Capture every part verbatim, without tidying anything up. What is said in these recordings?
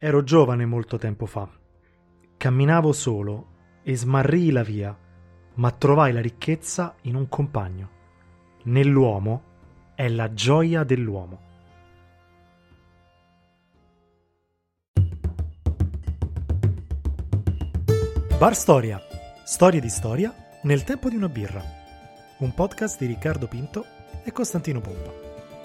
Ero giovane molto tempo fa. Camminavo solo e smarrii la via, ma trovai la ricchezza in un compagno. Nell'uomo è la gioia dell'uomo. Bar Storia. Storie di storia nel tempo di una birra. Un podcast di Riccardo Pinto e Costantino Pompa.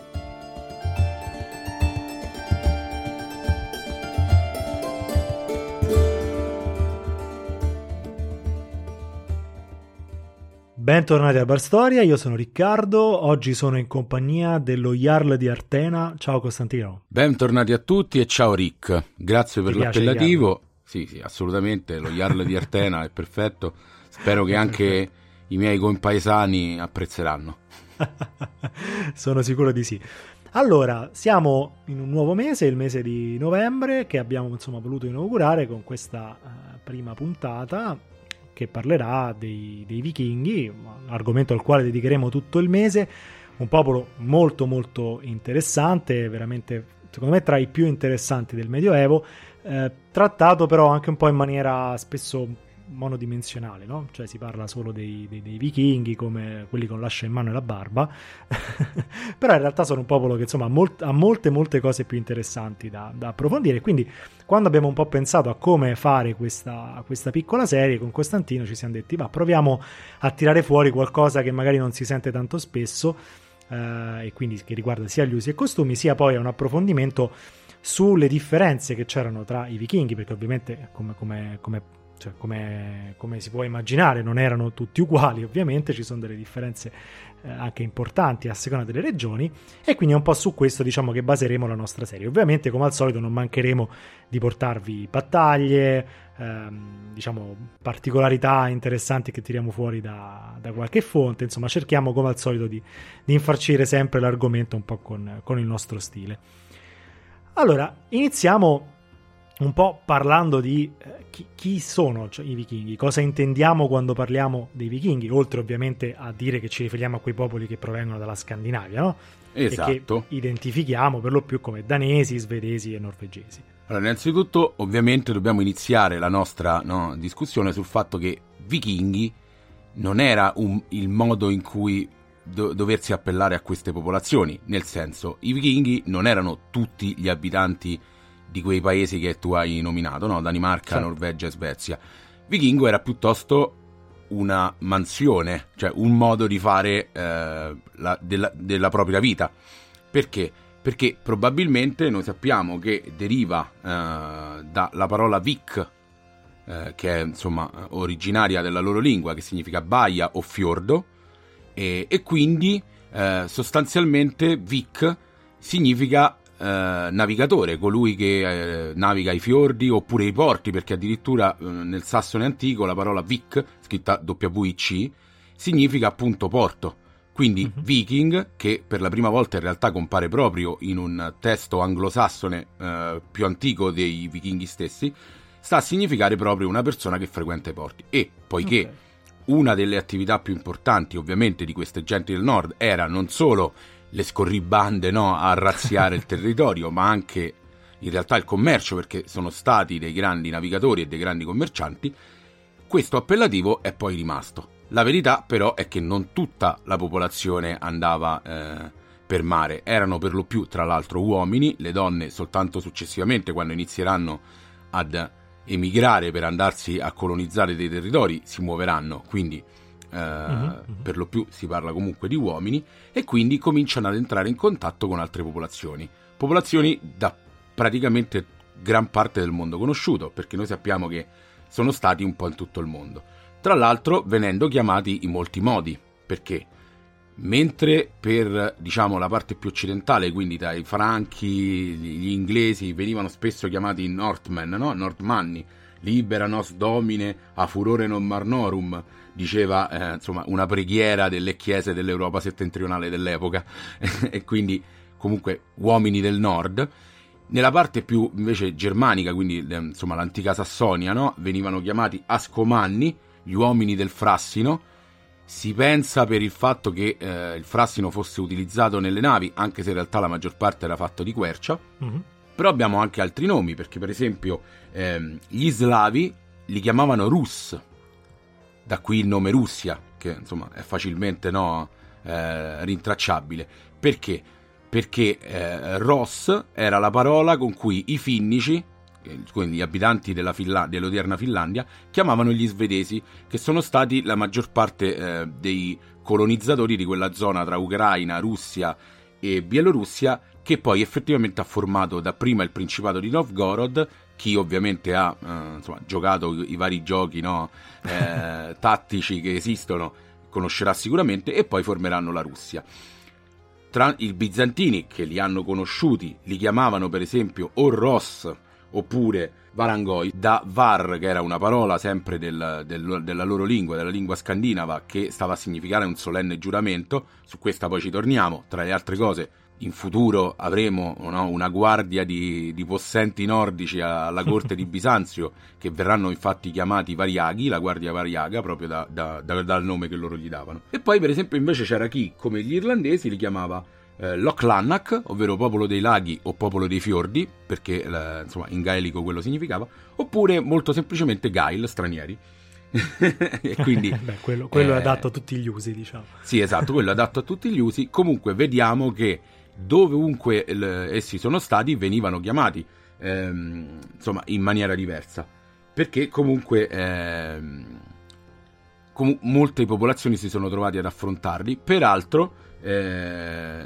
Bentornati a Bar Storia, io sono Riccardo, oggi sono in compagnia dello Jarl di Artena. Ciao Costantino. Bentornati a tutti e ciao Rick, grazie per Ti piace l'appellativo. Sì, sì, assolutamente, lo Jarl di Artena è perfetto, spero che anche i miei compaesani apprezzeranno. Sono sicuro di sì. Allora, siamo in un nuovo mese, il mese di novembre, che abbiamo insomma voluto inaugurare con questa uh, prima puntata che parlerà dei, dei vichinghi, un argomento al quale dedicheremo tutto il mese, un popolo molto molto interessante, veramente secondo me tra i più interessanti del Medioevo, eh, trattato però anche un po' in maniera spesso monodimensionale, no? Cioè si parla solo dei, dei, dei vichinghi come quelli con l'ascia in mano e la barba, però in realtà sono un popolo che insomma ha, molt- ha molte molte cose più interessanti da, da approfondire, quindi quando abbiamo un po' pensato a come fare questa, questa piccola serie con Costantino ci siamo detti va, proviamo a tirare fuori qualcosa che magari non si sente tanto spesso, eh, e quindi che riguarda sia gli usi e costumi sia poi un approfondimento sulle differenze che c'erano tra i vichinghi, perché ovviamente come, come, come Cioè, come, come si può immaginare, non erano tutti uguali, ovviamente ci sono delle differenze eh, anche importanti a seconda delle regioni, e quindi è un po' su questo diciamo che baseremo la nostra serie. Ovviamente come al solito non mancheremo di portarvi battaglie, ehm, diciamo particolarità interessanti che tiriamo fuori da, da qualche fonte, insomma cerchiamo come al solito di, di infarcire sempre l'argomento un po' con, con il nostro stile. Allora, iniziamo un po' parlando di eh, chi, chi sono cioè, i vichinghi, cosa intendiamo quando parliamo dei vichinghi, oltre ovviamente a dire che ci riferiamo a quei popoli che provengono dalla Scandinavia, no? Esatto. E che identifichiamo per lo più come danesi, svedesi e norvegesi. Allora, innanzitutto, ovviamente dobbiamo iniziare la nostra no, discussione sul fatto che vichinghi non era un, il modo in cui do, doversi appellare a queste popolazioni, nel senso, i vichinghi non erano tutti gli abitanti di quei paesi che tu hai nominato, no? Danimarca, certo. Norvegia e Svezia. Vichingo era piuttosto una mansione, cioè un modo di fare eh, la, della, della propria vita. Perché? Perché probabilmente noi sappiamo che deriva eh, dalla parola vik, eh, che è insomma originaria della loro lingua, che significa baia o fiordo, e, e quindi eh, sostanzialmente vik significa Uh, navigatore, colui che uh, naviga i fiordi oppure i porti, perché addirittura uh, nel Sassone antico la parola Vik, scritta W I C, significa appunto porto. Quindi mm-hmm. Viking, che per la prima volta in realtà compare proprio in un testo anglosassone uh, più antico dei vichinghi stessi, sta a significare proprio una persona che frequenta i porti. E poiché okay. una delle attività più importanti ovviamente di queste genti del nord era non solo le scorribande no, a razziare il territorio, ma anche in realtà il commercio, perché sono stati dei grandi navigatori e dei grandi commercianti, questo appellativo è poi rimasto. La verità però è che non tutta la popolazione andava eh, per mare, erano per lo più tra l'altro uomini, le donne soltanto successivamente quando inizieranno ad emigrare per andarsi a colonizzare dei territori si muoveranno, quindi Uh, mm-hmm. per lo più si parla comunque di uomini, e quindi cominciano ad entrare in contatto con altre popolazioni popolazioni da praticamente gran parte del mondo conosciuto, perché noi sappiamo che sono stati un po' in tutto il mondo, tra l'altro venendo chiamati in molti modi, perché mentre per diciamo la parte più occidentale, quindi dai franchi, gli inglesi, venivano spesso chiamati Northmen, no? Nordmanni, libera nos domine a furore non marnorum, diceva eh, insomma una preghiera delle chiese dell'Europa settentrionale dell'epoca e quindi comunque uomini del nord. Nella parte più invece germanica, quindi eh, insomma l'antica Sassonia, no? Venivano chiamati ascomanni, gli uomini del Frassino. Si pensa per il fatto che eh, il frassino fosse utilizzato nelle navi, anche se in realtà la maggior parte era fatto di quercia, mm-hmm. Però abbiamo anche altri nomi, perché per esempio ehm, gli slavi li chiamavano Rus, da qui il nome Russia, che insomma è facilmente no, eh, rintracciabile. Perché? Perché eh, Ros era la parola con cui i finnici, quindi gli abitanti della Finla- dell'odierna Finlandia, chiamavano gli svedesi, che sono stati la maggior parte eh, dei colonizzatori di quella zona tra Ucraina, Russia e Bielorussia, che poi effettivamente ha formato dapprima il Principato di Novgorod. Chi ovviamente ha eh, insomma, giocato i, i vari giochi no, eh, tattici che esistono conoscerà sicuramente, e poi formeranno la Russia. Tra i bizantini, che li hanno conosciuti, li chiamavano per esempio o Ros oppure Varangoi, da Var, che era una parola sempre del, del, della loro lingua, della lingua scandinava, che stava a significare un solenne giuramento. Su questa poi ci torniamo. Tra le altre cose, in futuro avremo no, una guardia di, di possenti nordici alla corte di Bisanzio, che verranno infatti chiamati Variaghi, la guardia Variaga, proprio da, da, da, dal nome che loro gli davano. E poi per esempio invece c'era chi, come gli irlandesi, li chiamava eh, Loch Lannac, ovvero popolo dei laghi o popolo dei fiordi, perché eh, insomma in gaelico quello significava, oppure molto semplicemente Gael, stranieri. E quindi Beh, quello, quello eh, è adatto a tutti gli usi, diciamo. Sì, esatto, quello è adatto a tutti gli usi. Comunque vediamo che dovunque l- essi sono stati venivano chiamati ehm, insomma in maniera diversa, perché comunque ehm, com- molte popolazioni si sono trovate ad affrontarli. Peraltro eh,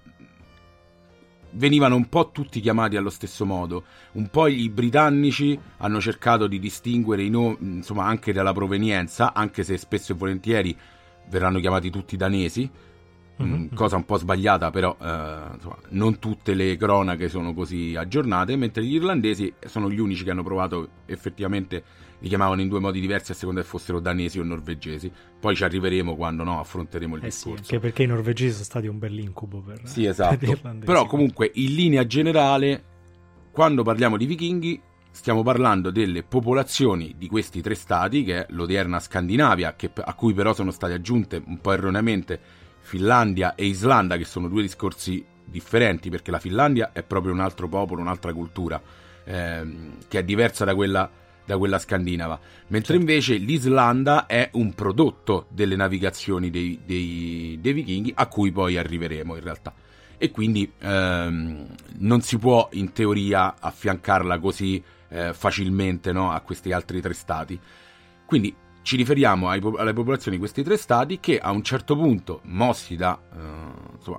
venivano un po' tutti chiamati allo stesso modo. Un po' i britannici hanno cercato di distinguere i nomi, insomma, anche dalla provenienza, anche se spesso e volentieri verranno chiamati tutti danesi. Mm-hmm. Cosa un po' sbagliata, però eh, insomma, non tutte le cronache sono così aggiornate, mentre gli irlandesi sono gli unici che hanno provato, effettivamente li chiamavano in due modi diversi a seconda che fossero danesi o norvegesi. Poi ci arriveremo quando no, affronteremo il eh discorso. Sì, anche perché i norvegesi sono stati un bell'incubo per, sì, esatto. per gli irlandesi. Però comunque in linea generale, quando parliamo di vichinghi stiamo parlando delle popolazioni di questi tre stati, che è l'odierna Scandinavia, che, a cui però sono state aggiunte un po' erroneamente Finlandia e Islanda, che sono due discorsi differenti, perché la Finlandia è proprio un altro popolo, un'altra cultura ehm, che è diversa da quella, da quella scandinava, mentre certo. invece l'Islanda è un prodotto delle navigazioni dei, dei, dei vichinghi, a cui poi arriveremo in realtà, e quindi ehm, non si può in teoria affiancarla così eh, facilmente no, a questi altri tre stati. Quindi ci riferiamo ai, alle popolazioni di questi tre stati che a un certo punto, mossi da eh, insomma,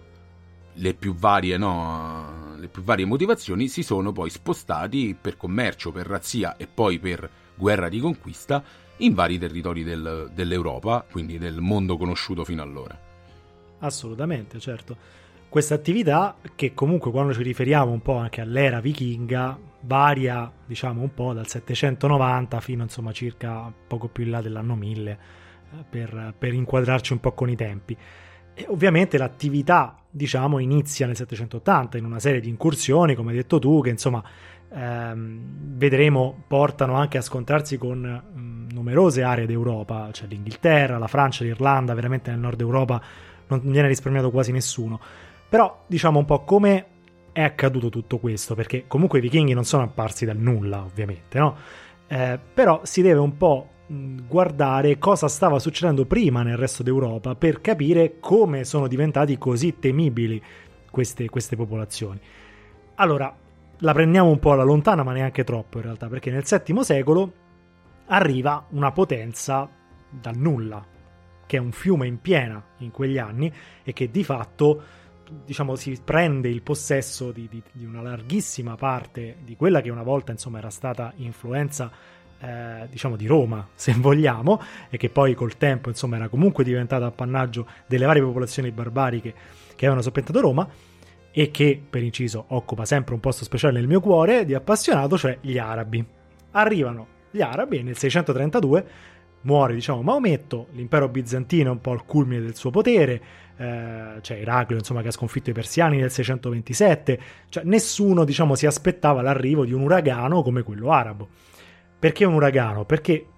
le più varie, no, le più varie motivazioni, si sono poi spostati per commercio, per razzia e poi per guerra di conquista in vari territori del, dell'Europa, quindi del mondo conosciuto fino allora. Assolutamente, certo. Questa attività, che comunque quando ci riferiamo un po' anche all'era vichinga, varia diciamo un po' dal settecentonovanta fino insomma circa poco più in là dell'anno mille, eh, per, per inquadrarci un po' con i tempi. E ovviamente l'attività diciamo inizia nel settecentottanta in una serie di incursioni, come hai detto tu, che insomma ehm, vedremo portano anche a scontrarsi con mh, numerose aree d'Europa, cioè l'Inghilterra, la Francia, l'Irlanda. Veramente nel nord Europa non viene risparmiato quasi nessuno. Però diciamo un po' come è accaduto tutto questo, perché comunque i vichinghi non sono apparsi dal nulla, ovviamente, no? Eh, però si deve un po' guardare cosa stava succedendo prima nel resto d'Europa per capire come sono diventati così temibili queste, queste popolazioni. Allora, la prendiamo un po' alla lontana, ma neanche troppo in realtà, perché nel settimo secolo arriva una potenza dal nulla, che è un fiume in piena in quegli anni e che di fatto diciamo si prende il possesso di, di, di una larghissima parte di quella che una volta insomma era stata influenza eh, diciamo di Roma, se vogliamo, e che poi col tempo insomma era comunque diventata appannaggio delle varie popolazioni barbariche che avevano soppiantato Roma, e che per inciso occupa sempre un posto speciale nel mio cuore di appassionato, cioè gli arabi. Arrivano gli arabi e nel seicentotrentadue muore diciamo Maometto, l'impero bizantino è un po' al culmine del suo potere, eh, c'è Eraclio insomma che ha sconfitto i persiani nel seicentoventisette, cioè nessuno diciamo si aspettava l'arrivo di un uragano come quello arabo. Perché un uragano? Perché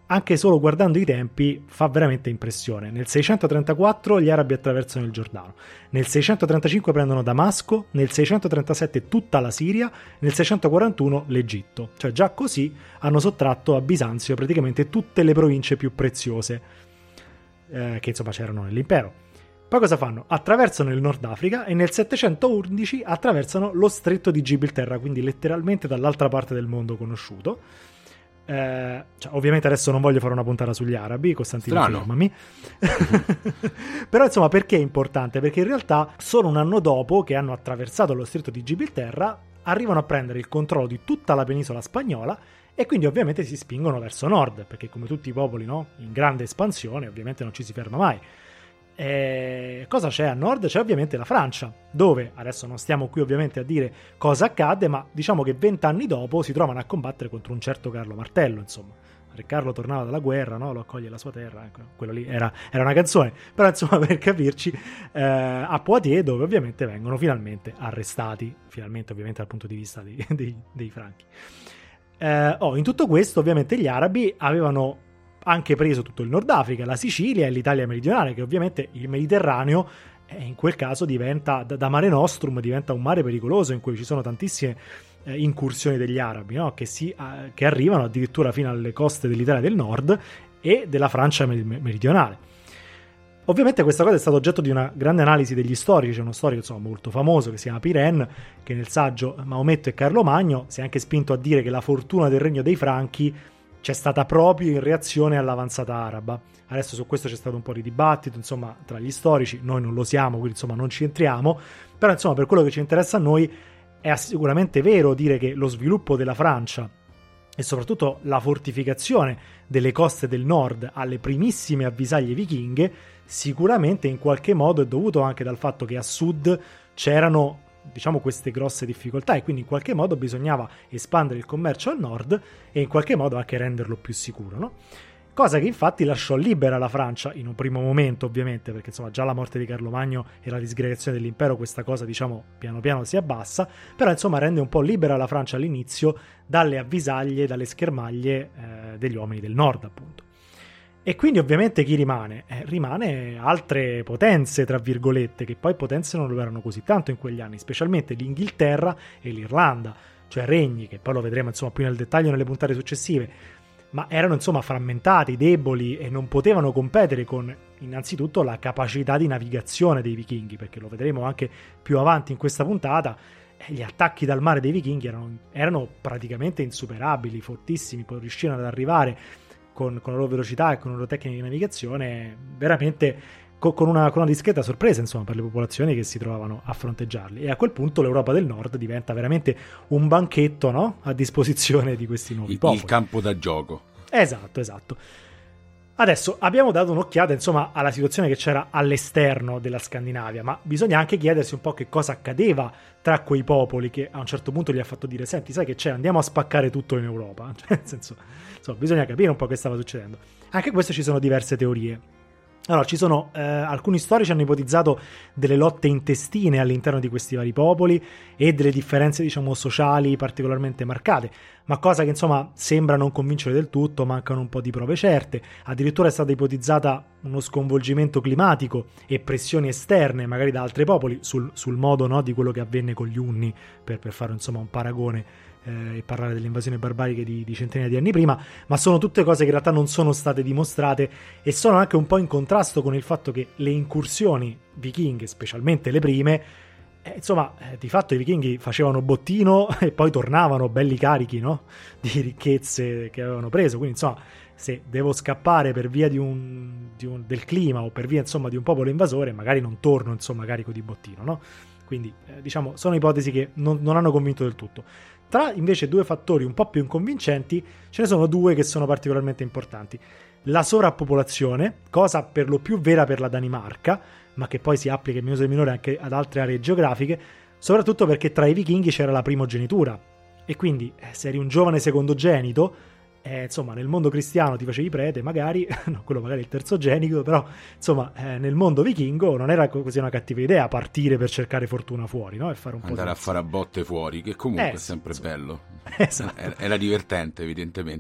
anche solo guardando i tempi fa veramente impressione. Nel seicentotrentaquattro gli arabi attraversano il Giordano, nel seicentotrentacinque prendono Damasco, nel seicentotrentasette tutta la Siria, nel seicentoquarantuno l'Egitto. Cioè già così hanno sottratto a Bisanzio praticamente tutte le province più preziose eh, che insomma c'erano nell'impero. Poi cosa fanno? Attraversano il Nord Africa e nel settecentoundici attraversano lo stretto di Gibilterra, quindi letteralmente dall'altra parte del mondo conosciuto. Eh, cioè, ovviamente adesso non voglio fare una puntata sugli arabi, Costantino, fermami. Però insomma, perché è importante? Perché in realtà solo un anno dopo che hanno attraversato lo stretto di Gibilterra arrivano a prendere il controllo di tutta la penisola spagnola e quindi ovviamente si spingono verso nord, perché come tutti i popoli, no, in grande espansione ovviamente non ci si ferma mai. E cosa c'è a nord? C'è ovviamente la Francia, dove adesso non stiamo qui ovviamente a dire cosa accadde, ma diciamo che vent'anni dopo si trovano a combattere contro un certo Carlo Martello, insomma. Re Carlo tornava dalla guerra, no? Lo accoglie la sua terra, ecco, quello lì era, era una canzone, però insomma per capirci, eh, a Poitiers, dove ovviamente vengono finalmente arrestati, finalmente ovviamente dal punto di vista dei, dei, dei franchi. Eh, oh, in tutto questo ovviamente gli arabi avevano anche preso tutto il Nord Africa, la Sicilia e l'Italia meridionale, che ovviamente il Mediterraneo eh, in quel caso diventa, da, da Mare Nostrum diventa un mare pericoloso in cui ci sono tantissime eh, incursioni degli arabi, no? che, si, eh, che arrivano addirittura fino alle coste dell'Italia del Nord e della Francia meridionale. Ovviamente questa cosa è stata oggetto di una grande analisi degli storici, c'è uno storico insomma molto famoso che si chiama Pirenne, che nel saggio Maometto e Carlo Magno si è anche spinto a dire che la fortuna del regno dei Franchi c'è stata proprio in reazione all'avanzata araba. Adesso su questo c'è stato un po' di dibattito, insomma, tra gli storici, noi non lo siamo, quindi insomma non ci entriamo, però insomma per quello che ci interessa a noi è sicuramente vero dire che lo sviluppo della Francia e soprattutto la fortificazione delle coste del nord alle primissime avvisaglie vichinghe sicuramente in qualche modo è dovuto anche dal fatto che a sud c'erano diciamo queste grosse difficoltà e quindi in qualche modo bisognava espandere il commercio al nord e in qualche modo anche renderlo più sicuro, no? Cosa che infatti lasciò libera la Francia in un primo momento ovviamente, perché insomma già la morte di Carlo Magno e la disgregazione dell'impero questa cosa diciamo piano piano si abbassa, però insomma rende un po' libera la Francia all'inizio dalle avvisaglie, dalle schermaglie eh, degli uomini del nord appunto. E quindi ovviamente chi rimane? Eh, rimane altre potenze, tra virgolette, che poi potenze non lo erano così tanto in quegli anni, specialmente l'Inghilterra e l'Irlanda, cioè regni, che poi lo vedremo insomma più nel dettaglio nelle puntate successive, ma erano insomma frammentati, deboli e non potevano competere con innanzitutto la capacità di navigazione dei vichinghi, perché lo vedremo anche più avanti in questa puntata, gli attacchi dal mare dei vichinghi erano, erano praticamente insuperabili, fortissimi, poi riuscivano ad arrivare Con, con la loro velocità e con le loro tecniche di navigazione veramente co- con, una, con una discreta sorpresa insomma per le popolazioni che si trovavano a fronteggiarli, e a quel punto l'Europa del Nord diventa veramente un banchetto, no? A disposizione di questi nuovi il, popoli. Il campo da gioco. Esatto, esatto. Adesso abbiamo dato un'occhiata insomma alla situazione che c'era all'esterno della Scandinavia, ma bisogna anche chiedersi un po' che cosa accadeva tra quei popoli che a un certo punto gli ha fatto dire senti sai che c'è, andiamo a spaccare tutto in Europa, cioè, nel senso, insomma, bisogna capire un po' che stava succedendo. Anche questo ci sono diverse teorie. Allora, ci sono eh, alcuni storici hanno ipotizzato delle lotte intestine all'interno di questi vari popoli e delle differenze, diciamo, sociali particolarmente marcate, ma cosa che, insomma, sembra non convincere del tutto, mancano un po' di prove certe. Addirittura è stata ipotizzata uno sconvolgimento climatico e pressioni esterne, magari da altri popoli, sul, sul modo, no, di quello che avvenne con gli Unni, per, per fare, insomma, un paragone e parlare delle invasioni barbariche di, di centinaia di anni prima, ma sono tutte cose che in realtà non sono state dimostrate e sono anche un po' in contrasto con il fatto che le incursioni vichinghe, specialmente le prime, eh, insomma, eh, di fatto i vichinghi facevano bottino e poi tornavano belli carichi, no? Di ricchezze che avevano preso, quindi insomma se devo scappare per via di un, di un, del clima o per via insomma di un popolo invasore, magari non torno insomma carico di bottino, no? Quindi eh, diciamo sono ipotesi che non, non hanno convinto del tutto. Tra invece due fattori un po' più inconvincenti ce ne sono due che sono particolarmente importanti. La sovrappopolazione, cosa per lo più vera per la Danimarca, ma che poi si applica in misura minore anche ad altre aree geografiche, soprattutto perché tra i vichinghi c'era la primogenitura e quindi eh, se eri un giovane secondogenito, eh, insomma nel mondo cristiano ti facevi prete magari, no, quello magari il terzogenito, però insomma eh, nel mondo vichingo non era così una cattiva idea partire per cercare fortuna fuori, no? E fare un po' andare a fare a botte fuori, che comunque eh, è sempre sì, bello. Esatto. Era divertente evidentemente.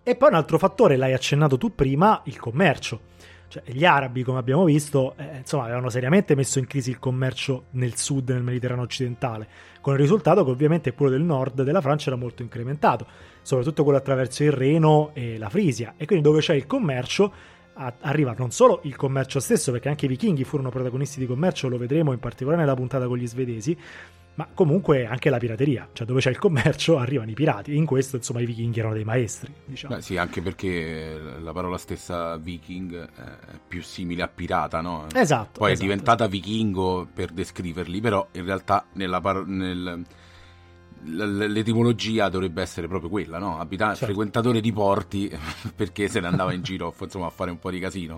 E poi un altro fattore, l'hai accennato tu prima, il commercio. Cioè, gli arabi, come abbiamo visto, eh, insomma, avevano seriamente messo in crisi il commercio nel sud, nel Mediterraneo occidentale, con il risultato che ovviamente quello del nord della Francia era molto incrementato, soprattutto quello attraverso il Reno e la Frisia, e quindi dove c'è il commercio a- arriva non solo il commercio stesso, perché anche i vichinghi furono protagonisti di commercio, lo vedremo in particolare nella puntata con gli svedesi, ma comunque anche la pirateria, cioè dove c'è il commercio arrivano i pirati, e in questo insomma i vichinghi erano dei maestri, diciamo. Beh, sì, anche perché la parola stessa viking è più simile a pirata, no? Esatto. Poi esatto, è diventata esatto. vichingo per descriverli, però in realtà nella par- nel, l- l'etimologia dovrebbe essere proprio quella, no? Abita- Certo. Frequentatore di porti, perché se ne andava in giro insomma, a fare un po' di casino.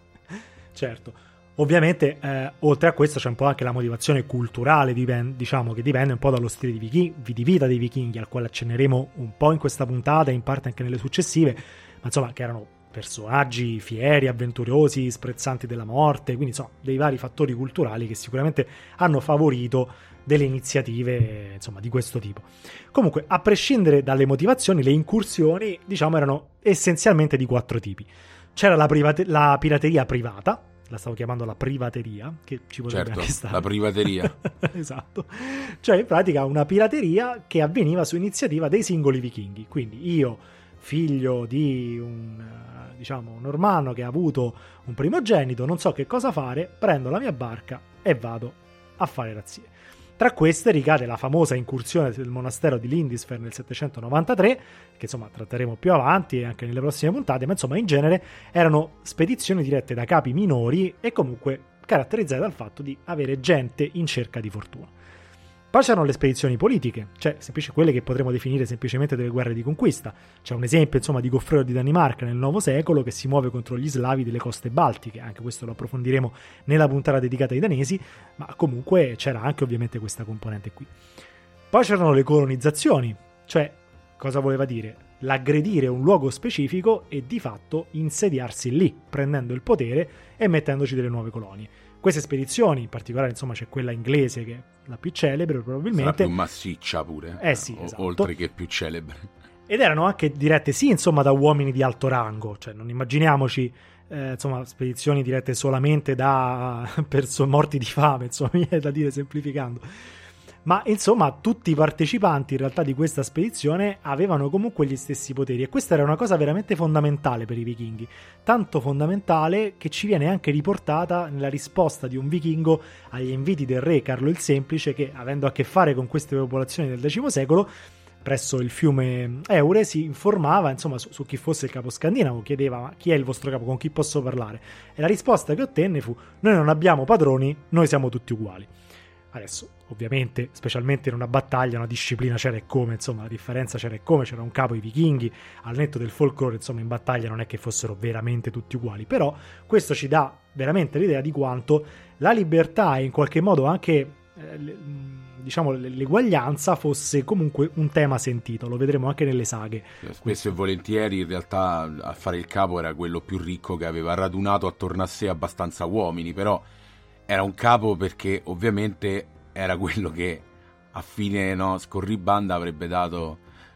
Certo. Ovviamente, eh, oltre a questo c'è un po' anche la motivazione culturale, dipen- diciamo, che dipende un po' dallo stile di, vichi- di vita dei vichinghi, al quale accenneremo un po' in questa puntata e in parte anche nelle successive, ma insomma che erano personaggi fieri, avventurosi, sprezzanti della morte, quindi insomma dei vari fattori culturali che sicuramente hanno favorito delle iniziative insomma di questo tipo. Comunque, a prescindere dalle motivazioni, le incursioni diciamo erano essenzialmente di quattro tipi. C'era la, private- la pirateria privata, la stavo chiamando la privateria, che ci potrebbe Certo, anche stare. la privateria. Esatto. Cioè in pratica una pirateria che avveniva su iniziativa dei singoli vichinghi. Quindi io, figlio di un, diciamo, un normanno che ha avuto un primogenito, non so che cosa fare, prendo la mia barca e vado a fare razzie. Tra queste ricade la famosa incursione del monastero di Lindisfarne nel settecentonovantatré, che insomma tratteremo più avanti e anche nelle prossime puntate, ma insomma in genere erano spedizioni dirette da capi minori e comunque caratterizzate dal fatto di avere gente in cerca di fortuna. Poi c'erano le spedizioni politiche, cioè semplici quelle che potremmo definire semplicemente delle guerre di conquista. C'è un esempio insomma di Goffredo di Danimarca nel nuovo secolo che si muove contro gli slavi delle coste baltiche, anche questo lo approfondiremo nella puntata dedicata ai danesi, ma comunque c'era anche ovviamente questa componente qui. Poi c'erano le colonizzazioni, cioè cosa voleva dire? L'aggredire un luogo specifico e di fatto insediarsi lì, prendendo il potere e mettendoci delle nuove colonie. Queste spedizioni, in particolare insomma c'è quella inglese che è la più celebre probabilmente. Sarà più massiccia pure. Eh sì, o- esatto. Oltre che più celebre. Ed erano anche dirette sì insomma da uomini di alto rango, cioè non immaginiamoci eh, insomma spedizioni dirette solamente da perso- morti di fame, insomma mi viene da dire semplificando. Ma insomma tutti i partecipanti in realtà di questa spedizione avevano comunque gli stessi poteri e questa era una cosa veramente fondamentale per i vichinghi, tanto fondamentale che ci viene anche riportata nella risposta di un vichingo agli inviti del re Carlo il Semplice che, avendo a che fare con queste popolazioni del X secolo, presso il fiume Eure si informava insomma su, su chi fosse il capo scandinavo, chiedeva ma chi è il vostro capo, con chi posso parlare, e la risposta che ottenne fu noi non abbiamo padroni, noi siamo tutti uguali. Adesso, ovviamente, specialmente in una battaglia, una disciplina c'era e come, insomma, la differenza c'era e come, c'era un capo, i vichinghi, al netto del folklore, insomma, in battaglia non è che fossero veramente tutti uguali, però questo ci dà veramente l'idea di quanto la libertà e in qualche modo anche, eh, le, diciamo, l'eguaglianza fosse comunque un tema sentito, lo vedremo anche nelle saghe. Spesso e volentieri in realtà a fare il capo era quello più ricco che aveva radunato attorno a sé abbastanza uomini, però era un capo perché ovviamente era quello che a fine no, scorribanda avrebbe dato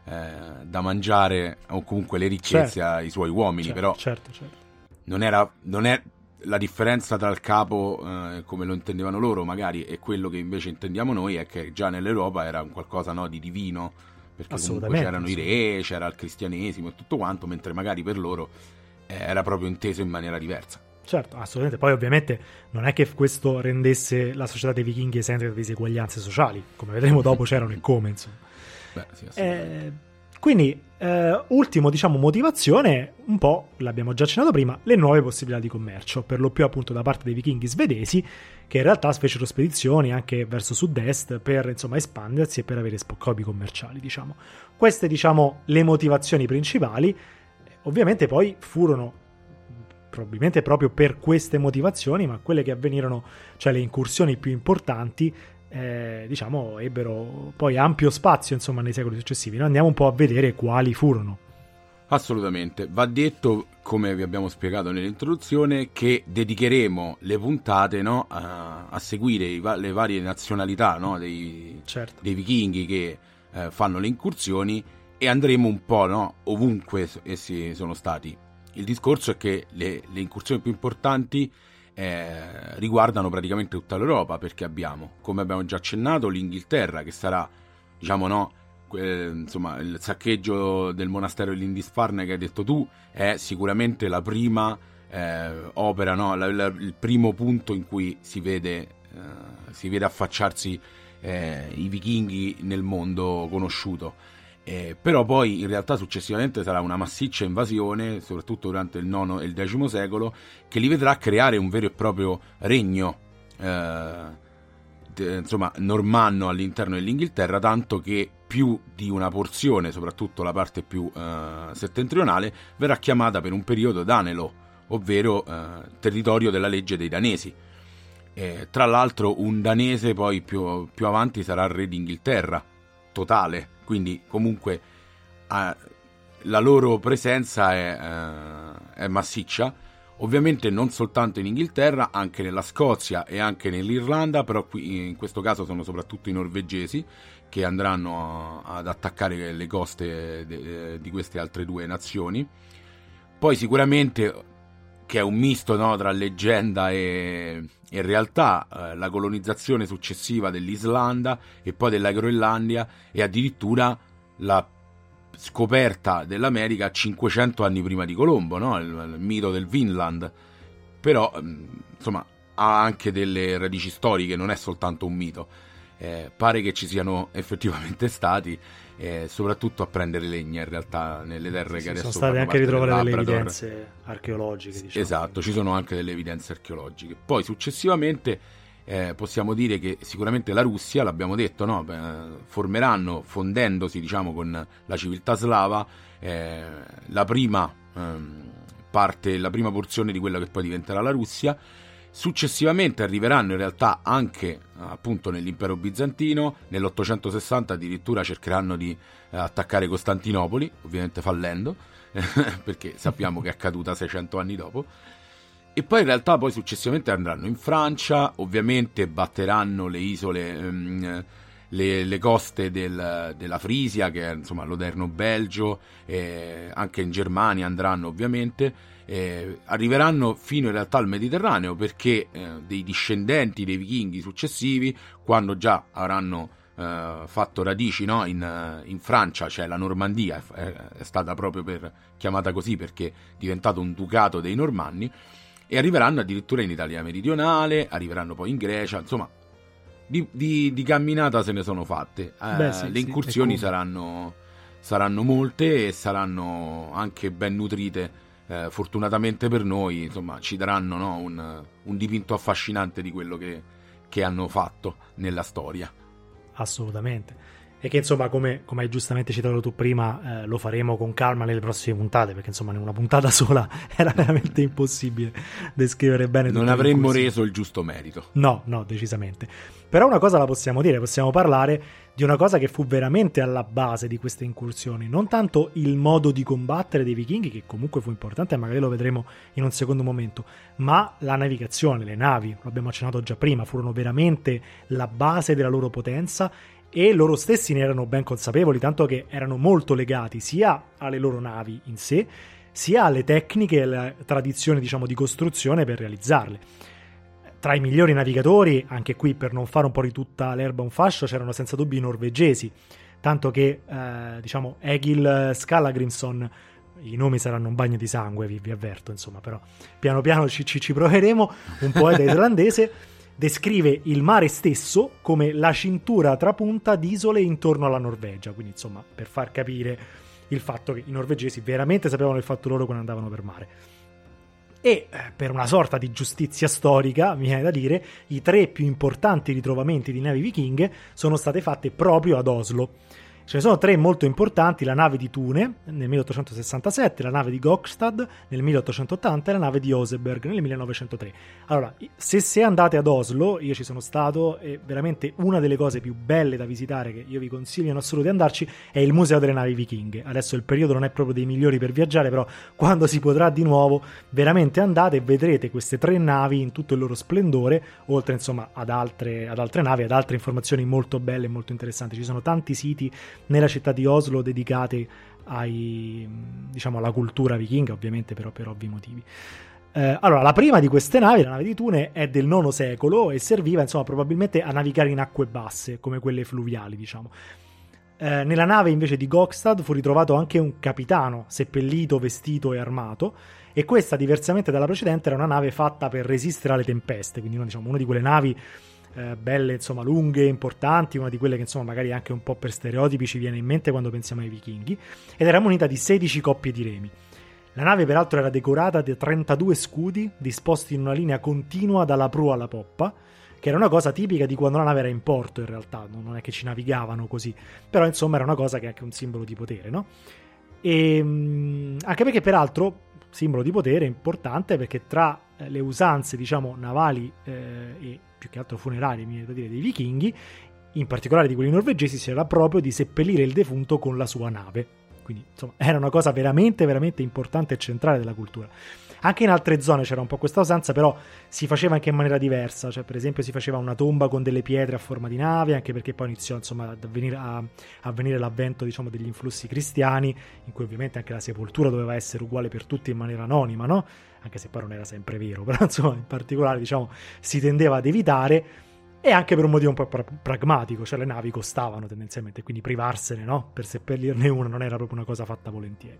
eh, da mangiare o comunque le ricchezze certo. ai suoi uomini, certo, però certo, certo. non era non è la differenza tra il capo eh, come lo intendevano loro magari e quello che invece intendiamo noi è che già nell'Europa era un qualcosa no, di divino, perché comunque c'erano i re, c'era il cristianesimo e tutto quanto, mentre magari per loro eh, era proprio inteso in maniera diversa. Certo, assolutamente. Poi ovviamente non è che questo rendesse la società dei vichinghi esente da diseguaglianze sociali, come vedremo dopo c'erano e come, insomma. Beh, sì, eh, quindi, eh, ultimo, diciamo, motivazione, un po', l'abbiamo già accennato prima, le nuove possibilità di commercio, per lo più appunto da parte dei vichinghi svedesi, che in realtà fecero spedizioni anche verso sud-est per, insomma, espandersi e per avere scopi commerciali, diciamo. Queste, diciamo, le motivazioni principali, ovviamente poi furono probabilmente proprio per queste motivazioni, ma quelle che avvenirono, cioè le incursioni più importanti, eh, diciamo, ebbero poi ampio spazio, insomma, nei secoli successivi. Noi andiamo un po' a vedere quali furono. Assolutamente. Va detto, come vi abbiamo spiegato nell'introduzione, che dedicheremo le puntate no, a, a seguire i, le varie nazionalità no, dei, certo. dei vichinghi che eh, fanno le incursioni e andremo un po', no, ovunque essi sono stati. Il discorso è che le, le incursioni più importanti eh, riguardano praticamente tutta l'Europa, perché abbiamo, come abbiamo già accennato, l'Inghilterra, che sarà, diciamo, no, que- insomma, il saccheggio del monastero di Lindisfarne che hai detto tu è sicuramente la prima eh, opera, no, la, la, il primo punto in cui si vede, eh, si vede affacciarsi eh, i vichinghi nel mondo conosciuto. Eh, però poi in realtà successivamente sarà una massiccia invasione, soprattutto durante il nono e il decimo secolo, che li vedrà creare un vero e proprio regno eh, de, insomma normanno all'interno dell'Inghilterra, tanto che più di una porzione, soprattutto la parte più eh, settentrionale, verrà chiamata per un periodo Danelo, ovvero eh, territorio della legge dei danesi. Eh, tra l'altro un danese poi più, più avanti sarà re d'Inghilterra totale, quindi comunque eh, la loro presenza è, eh, è massiccia, ovviamente non soltanto in Inghilterra, anche nella Scozia e anche nell'Irlanda, però qui in questo caso sono soprattutto i norvegesi che andranno a, ad attaccare le coste de, di queste altre due nazioni. Poi sicuramente, che è un misto, no, tra leggenda e, e realtà, eh, la colonizzazione successiva dell'Islanda e poi della Groenlandia, e addirittura la scoperta dell'America cinquecento anni prima di Colombo, no? il, il mito del Vinland. Però insomma ha anche delle radici storiche, non è soltanto un mito. Eh, pare che ci siano effettivamente stati, eh, soprattutto a prendere legna in realtà nelle terre sì, che adesso sono state anche ritrovate delle evidenze archeologiche, diciamo. Esatto, ci sono anche delle evidenze archeologiche. Poi successivamente eh, possiamo dire che sicuramente la Russia, l'abbiamo detto, no? Beh, formeranno, fondendosi diciamo con la civiltà slava, eh, la prima ehm, parte, la prima porzione di quella che poi diventerà la Russia. Successivamente arriveranno in realtà anche appunto nell'impero bizantino, nell'ottocentosessanta addirittura cercheranno di eh, attaccare Costantinopoli, ovviamente fallendo, perché sappiamo che è accaduta seicento anni dopo. E poi in realtà poi successivamente andranno in Francia, ovviamente batteranno le isole, ehm, le, le coste del, della Frisia, che è insomma l'odierno Belgio, eh, anche in Germania andranno ovviamente. Eh, arriveranno fino in realtà al Mediterraneo, perché eh, dei discendenti dei vichinghi successivi, quando già avranno eh, fatto radici, no, in, in Francia, cioè la Normandia è, è stata proprio per, chiamata così perché è diventato un ducato dei Normanni, e arriveranno addirittura in Italia meridionale, arriveranno poi in Grecia, insomma di, di, di camminata se ne sono fatte. Eh, Beh, sì, le incursioni sì, saranno, saranno molte e saranno anche ben nutrite. Eh, fortunatamente per noi, insomma, ci daranno, no, un, un dipinto affascinante di quello che, che hanno fatto nella storia. Assolutamente. E che insomma, come, come hai giustamente citato tu prima, eh, lo faremo con calma nelle prossime puntate, perché insomma in una puntata sola era veramente impossibile descrivere bene tutto. Non avremmo reso il giusto merito. No, no, decisamente. Però una cosa la possiamo dire, possiamo parlare di una cosa che fu veramente alla base di queste incursioni, non tanto il modo di combattere dei vichinghi, che comunque fu importante e magari lo vedremo in un secondo momento, ma la navigazione, le navi, lo abbiamo accennato già prima, furono veramente la base della loro potenza, e loro stessi ne erano ben consapevoli, tanto che erano molto legati sia alle loro navi in sé, sia alle tecniche e alle tradizioni, diciamo, di costruzione per realizzarle. Tra i migliori navigatori, anche qui per non fare un po' di tutta l'erba un fascio, c'erano senza dubbio i norvegesi, tanto che eh, diciamo Egil Skallagrimson, i nomi saranno un bagno di sangue, vi, vi avverto, insomma, però piano piano ci, ci, ci proveremo. Un poeta islandese descrive il mare stesso come la cintura trapunta di isole intorno alla Norvegia, quindi insomma per far capire il fatto che i norvegesi veramente sapevano il fatto loro quando andavano per mare. E per una sorta di giustizia storica, mi viene da dire, i tre più importanti ritrovamenti di navi vichinghe sono state fatte proprio ad Oslo. Ce ne sono tre molto importanti: la nave di Thune nel milleottocentosessantasette, la nave di Gokstad nel milleottocentottanta e la nave di Oseberg nel millenovecentotre. Allora, se, se andate ad Oslo, io ci sono stato, e veramente una delle cose più belle da visitare, che io vi consiglio in assoluto di andarci, è il Museo delle Navi Vichinghe. Adesso il periodo non è proprio dei migliori per viaggiare, però quando si potrà di nuovo, veramente andate e vedrete queste tre navi in tutto il loro splendore, oltre insomma ad altre, ad altre navi, ad altre informazioni molto belle e molto interessanti. Ci sono tanti siti nella città di Oslo dedicate ai, diciamo, alla cultura vichinga, ovviamente però per ovvi motivi. Eh, allora, la prima di queste navi, la nave di Thune, è del nono secolo e serviva, insomma, probabilmente a navigare in acque basse, come quelle fluviali, diciamo. Eh, nella nave invece di Gokstad fu ritrovato anche un capitano, seppellito, vestito e armato, e questa, diversamente dalla precedente, era una nave fatta per resistere alle tempeste, quindi una, diciamo, una di quelle navi eh, belle, insomma, lunghe, importanti, una di quelle che, insomma, magari anche un po' per stereotipi ci viene in mente quando pensiamo ai vichinghi, ed era munita di sedici coppie di remi. La nave peraltro era decorata di trentadue scudi disposti in una linea continua dalla prua alla poppa, che era una cosa tipica di quando la nave era in porto, in realtà, non è che ci navigavano così, però insomma era una cosa che è anche un simbolo di potere, no? E anche perché peraltro simbolo di potere importante, perché tra le usanze, diciamo, navali eh, e più che altro funerarie, mi viene da dire, dei vichinghi, in particolare di quelli norvegesi, si era proprio di seppellire il defunto con la sua nave. Quindi, insomma, era una cosa veramente, veramente importante e centrale della cultura. Anche in altre zone c'era un po' questa usanza, però si faceva anche in maniera diversa. Cioè, per esempio, si faceva una tomba con delle pietre a forma di nave, anche perché poi iniziò, insomma, ad avvenire, a, a avvenire l'avvento, diciamo, degli influssi cristiani, in cui ovviamente anche la sepoltura doveva essere uguale per tutti in maniera anonima, no? Anche se poi non era sempre vero, però, insomma, in particolare, diciamo, si tendeva ad evitare. E anche per un motivo un po' pra- pragmatico, cioè le navi costavano tendenzialmente, quindi privarsene, no? Per seppellirne una non era proprio una cosa fatta volentieri.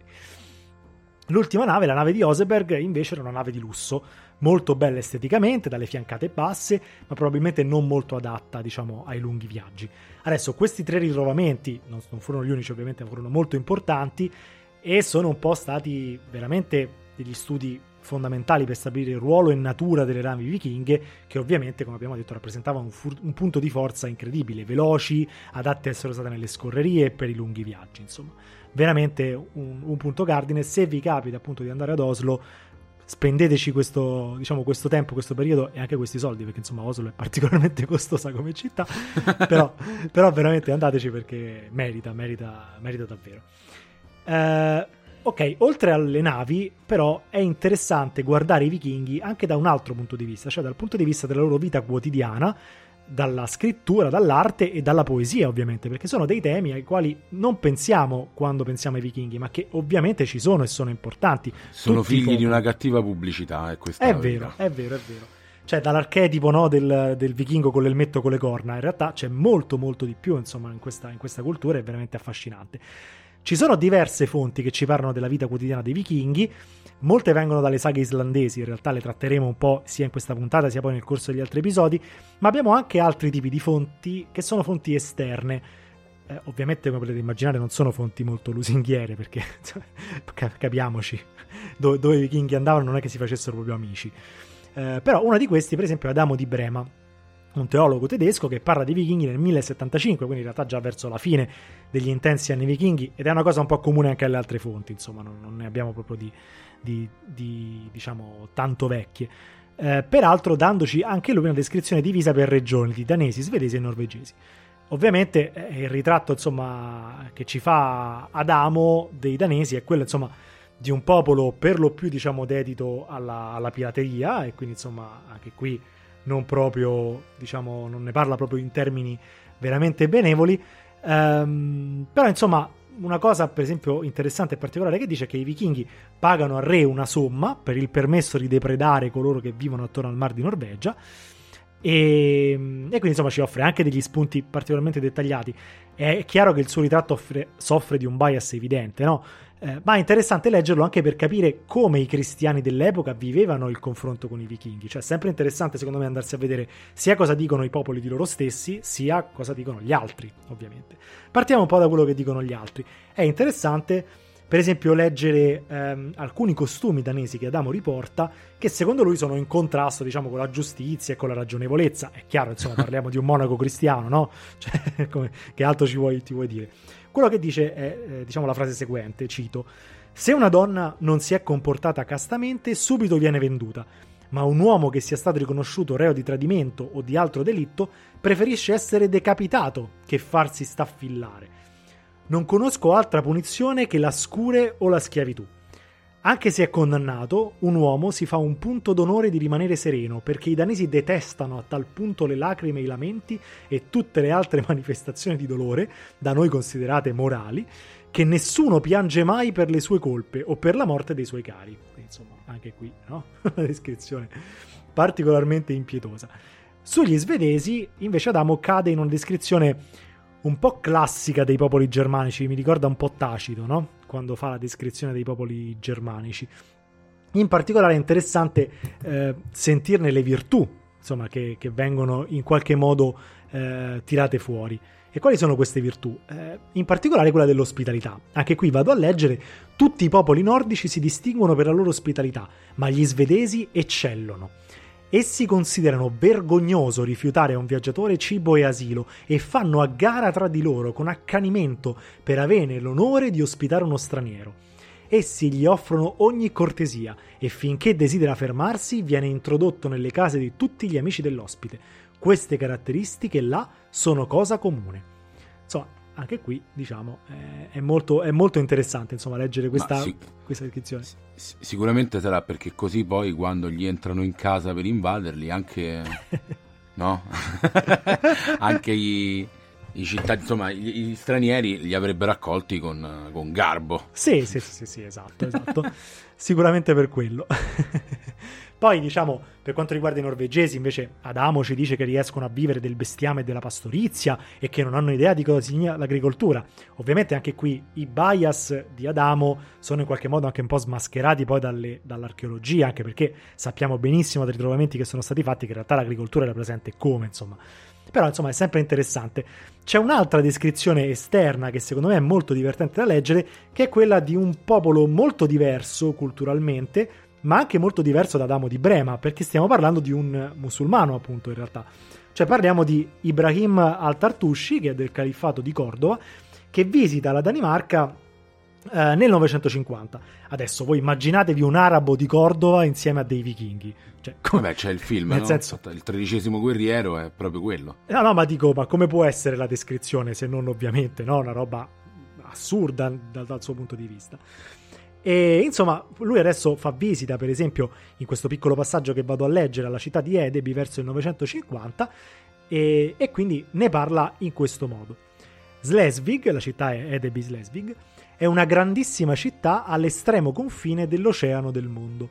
L'ultima nave, la nave di Oseberg, invece era una nave di lusso, molto bella esteticamente, dalle fiancate basse, ma probabilmente non molto adatta, diciamo, ai lunghi viaggi. Adesso, questi tre ritrovamenti, non, non furono gli unici ovviamente, ma furono molto importanti e sono un po' stati veramente degli studi fondamentali per stabilire il ruolo e natura delle navi vichinghe, che ovviamente, come abbiamo detto, rappresentavano un, fur- un punto di forza incredibile, veloci, adatte a essere usate nelle scorrerie e per i lunghi viaggi, insomma. Veramente un, un punto cardine. Se vi capita appunto di andare ad Oslo, spendeteci questo, diciamo, questo tempo, questo periodo e anche questi soldi, perché insomma Oslo è particolarmente costosa come città, però, però veramente andateci, perché merita, merita, merita davvero. Eh, Ok, oltre alle navi, però, è interessante guardare i vichinghi anche da un altro punto di vista, cioè dal punto di vista della loro vita quotidiana, dalla scrittura, dall'arte e dalla poesia, ovviamente, perché sono dei temi ai quali non pensiamo quando pensiamo ai vichinghi, ma che ovviamente ci sono e sono importanti. Sono Tutti figli i di una cattiva pubblicità, è questa È la vero, verità. è vero, è vero. Cioè, dall'archetipo, no, del, del vichingo con l'elmetto con le corna, in realtà c'è molto, molto di più, insomma, in questa, in questa cultura, è veramente affascinante. Ci sono diverse fonti che ci parlano della vita quotidiana dei vichinghi, molte vengono dalle saghe islandesi, in realtà le tratteremo un po' sia in questa puntata sia poi nel corso degli altri episodi, ma abbiamo anche altri tipi di fonti che sono fonti esterne. Eh, ovviamente, come potete immaginare, non sono fonti molto lusinghiere, perché capiamoci, dove, dove i vichinghi andavano non è che si facessero proprio amici. Eh, però uno di questi, per esempio, è Adamo di Brema, un teologo tedesco che parla dei vichinghi nel millesettantacinque, quindi in realtà già verso la fine degli intensi anni vichinghi, ed è una cosa un po' comune anche alle altre fonti, insomma, non, non ne abbiamo proprio di, di, di diciamo, tanto vecchie. Eh, peraltro dandoci anche lui una descrizione divisa per regioni, di danesi, svedesi e norvegesi. Ovviamente eh, il ritratto, insomma, che ci fa Adamo dei danesi è quello, insomma, di un popolo per lo più, diciamo, dedito alla, alla pirateria, e quindi, insomma, anche qui non proprio, diciamo, non ne parla proprio in termini veramente benevoli, ehm, però insomma una cosa per esempio interessante e particolare che dice è che i vichinghi pagano al re una somma per il permesso di depredare coloro che vivono attorno al mar di Norvegia, e, e quindi insomma ci offre anche degli spunti particolarmente dettagliati. È chiaro che il suo ritratto offre, soffre di un bias evidente, no? Eh, ma è interessante leggerlo anche per capire come i cristiani dell'epoca vivevano il confronto con i vichinghi. Cioè è sempre interessante secondo me andarsi a vedere sia cosa dicono i popoli di loro stessi, sia cosa dicono gli altri, ovviamente. Partiamo un po' da quello che dicono gli altri. È interessante per esempio leggere ehm, alcuni costumi danesi che Adamo riporta, che secondo lui sono in contrasto, diciamo, con la giustizia e con la ragionevolezza. È chiaro, insomma, parliamo di un monaco cristiano, no? Cioè, come, che altro ci vuoi, ti vuoi dire? Quello che dice è, eh, diciamo, la frase seguente, cito: se una donna non si è comportata castamente, subito viene venduta, ma un uomo che sia stato riconosciuto reo di tradimento o di altro delitto preferisce essere decapitato che farsi staffillare. Non conosco altra punizione che la scure o la schiavitù. Anche se è condannato, un uomo si fa un punto d'onore di rimanere sereno, perché i danesi detestano a tal punto le lacrime e i lamenti e tutte le altre manifestazioni di dolore, da noi considerate morali, che nessuno piange mai per le sue colpe o per la morte dei suoi cari. Insomma, anche qui, no? Una descrizione particolarmente impietosa. Sugli svedesi, invece, Adamo cade in una descrizione un po' classica dei popoli germanici, mi ricorda un po' Tacito, no? Quando fa la descrizione dei popoli germanici. In particolare è interessante eh, sentirne le virtù, insomma, che, che vengono in qualche modo eh, tirate fuori. E quali sono queste virtù? Eh, in particolare quella dell'ospitalità. Anche qui vado a leggere: tutti i popoli nordici si distinguono per la loro ospitalità, ma gli svedesi eccellono. Essi considerano vergognoso rifiutare a un viaggiatore cibo e asilo e fanno a gara tra di loro con accanimento per avere l'onore di ospitare uno straniero. Essi gli offrono ogni cortesia e finché desidera fermarsi viene introdotto nelle case di tutti gli amici dell'ospite. Queste caratteristiche là sono cosa comune. Insomma, anche qui, diciamo, è, è, molto, è molto interessante, insomma, leggere questa, sì, questa descrizione. Sic- sicuramente sarà perché così poi quando gli entrano in casa per invaderli, anche no? anche i, i cittadini, insomma, gli, gli stranieri li avrebbero accolti con, con garbo. Sì, sì, sì, sì, esatto, esatto. Sicuramente per quello. Poi, diciamo, per quanto riguarda i norvegesi, invece, Adamo ci dice che riescono a vivere del bestiame e della pastorizia e che non hanno idea di cosa significa l'agricoltura. Ovviamente anche qui i bias di Adamo sono in qualche modo anche un po' smascherati poi dalle, dall'archeologia, anche perché sappiamo benissimo dai ritrovamenti che sono stati fatti che in realtà l'agricoltura era presente come, insomma. Però, insomma, è sempre interessante. C'è un'altra descrizione esterna che secondo me è molto divertente da leggere, che è quella di un popolo molto diverso culturalmente, ma anche molto diverso da Adamo di Brema, perché stiamo parlando di un musulmano, appunto, in realtà. Cioè parliamo di Ibrahim al-Tartushi, che è del califfato di Cordova, che visita la Danimarca eh, nel novecentocinquanta. Adesso voi immaginatevi un arabo di Cordova insieme a dei vichinghi. Cioè, com- Vabbè, c'è il film, nel no? senso... Il tredicesimo guerriero è proprio quello. No, no, ma dico, ma come può essere la descrizione, se non ovviamente, no? Una roba assurda dal, dal suo punto di vista. E insomma, lui adesso fa visita, per esempio, in questo piccolo passaggio che vado a leggere, alla città di Edeby verso il novecentocinquanta, e, e quindi ne parla in questo modo. Slesvig, la città è Edeby Slesvig, è una grandissima città all'estremo confine dell'oceano del mondo.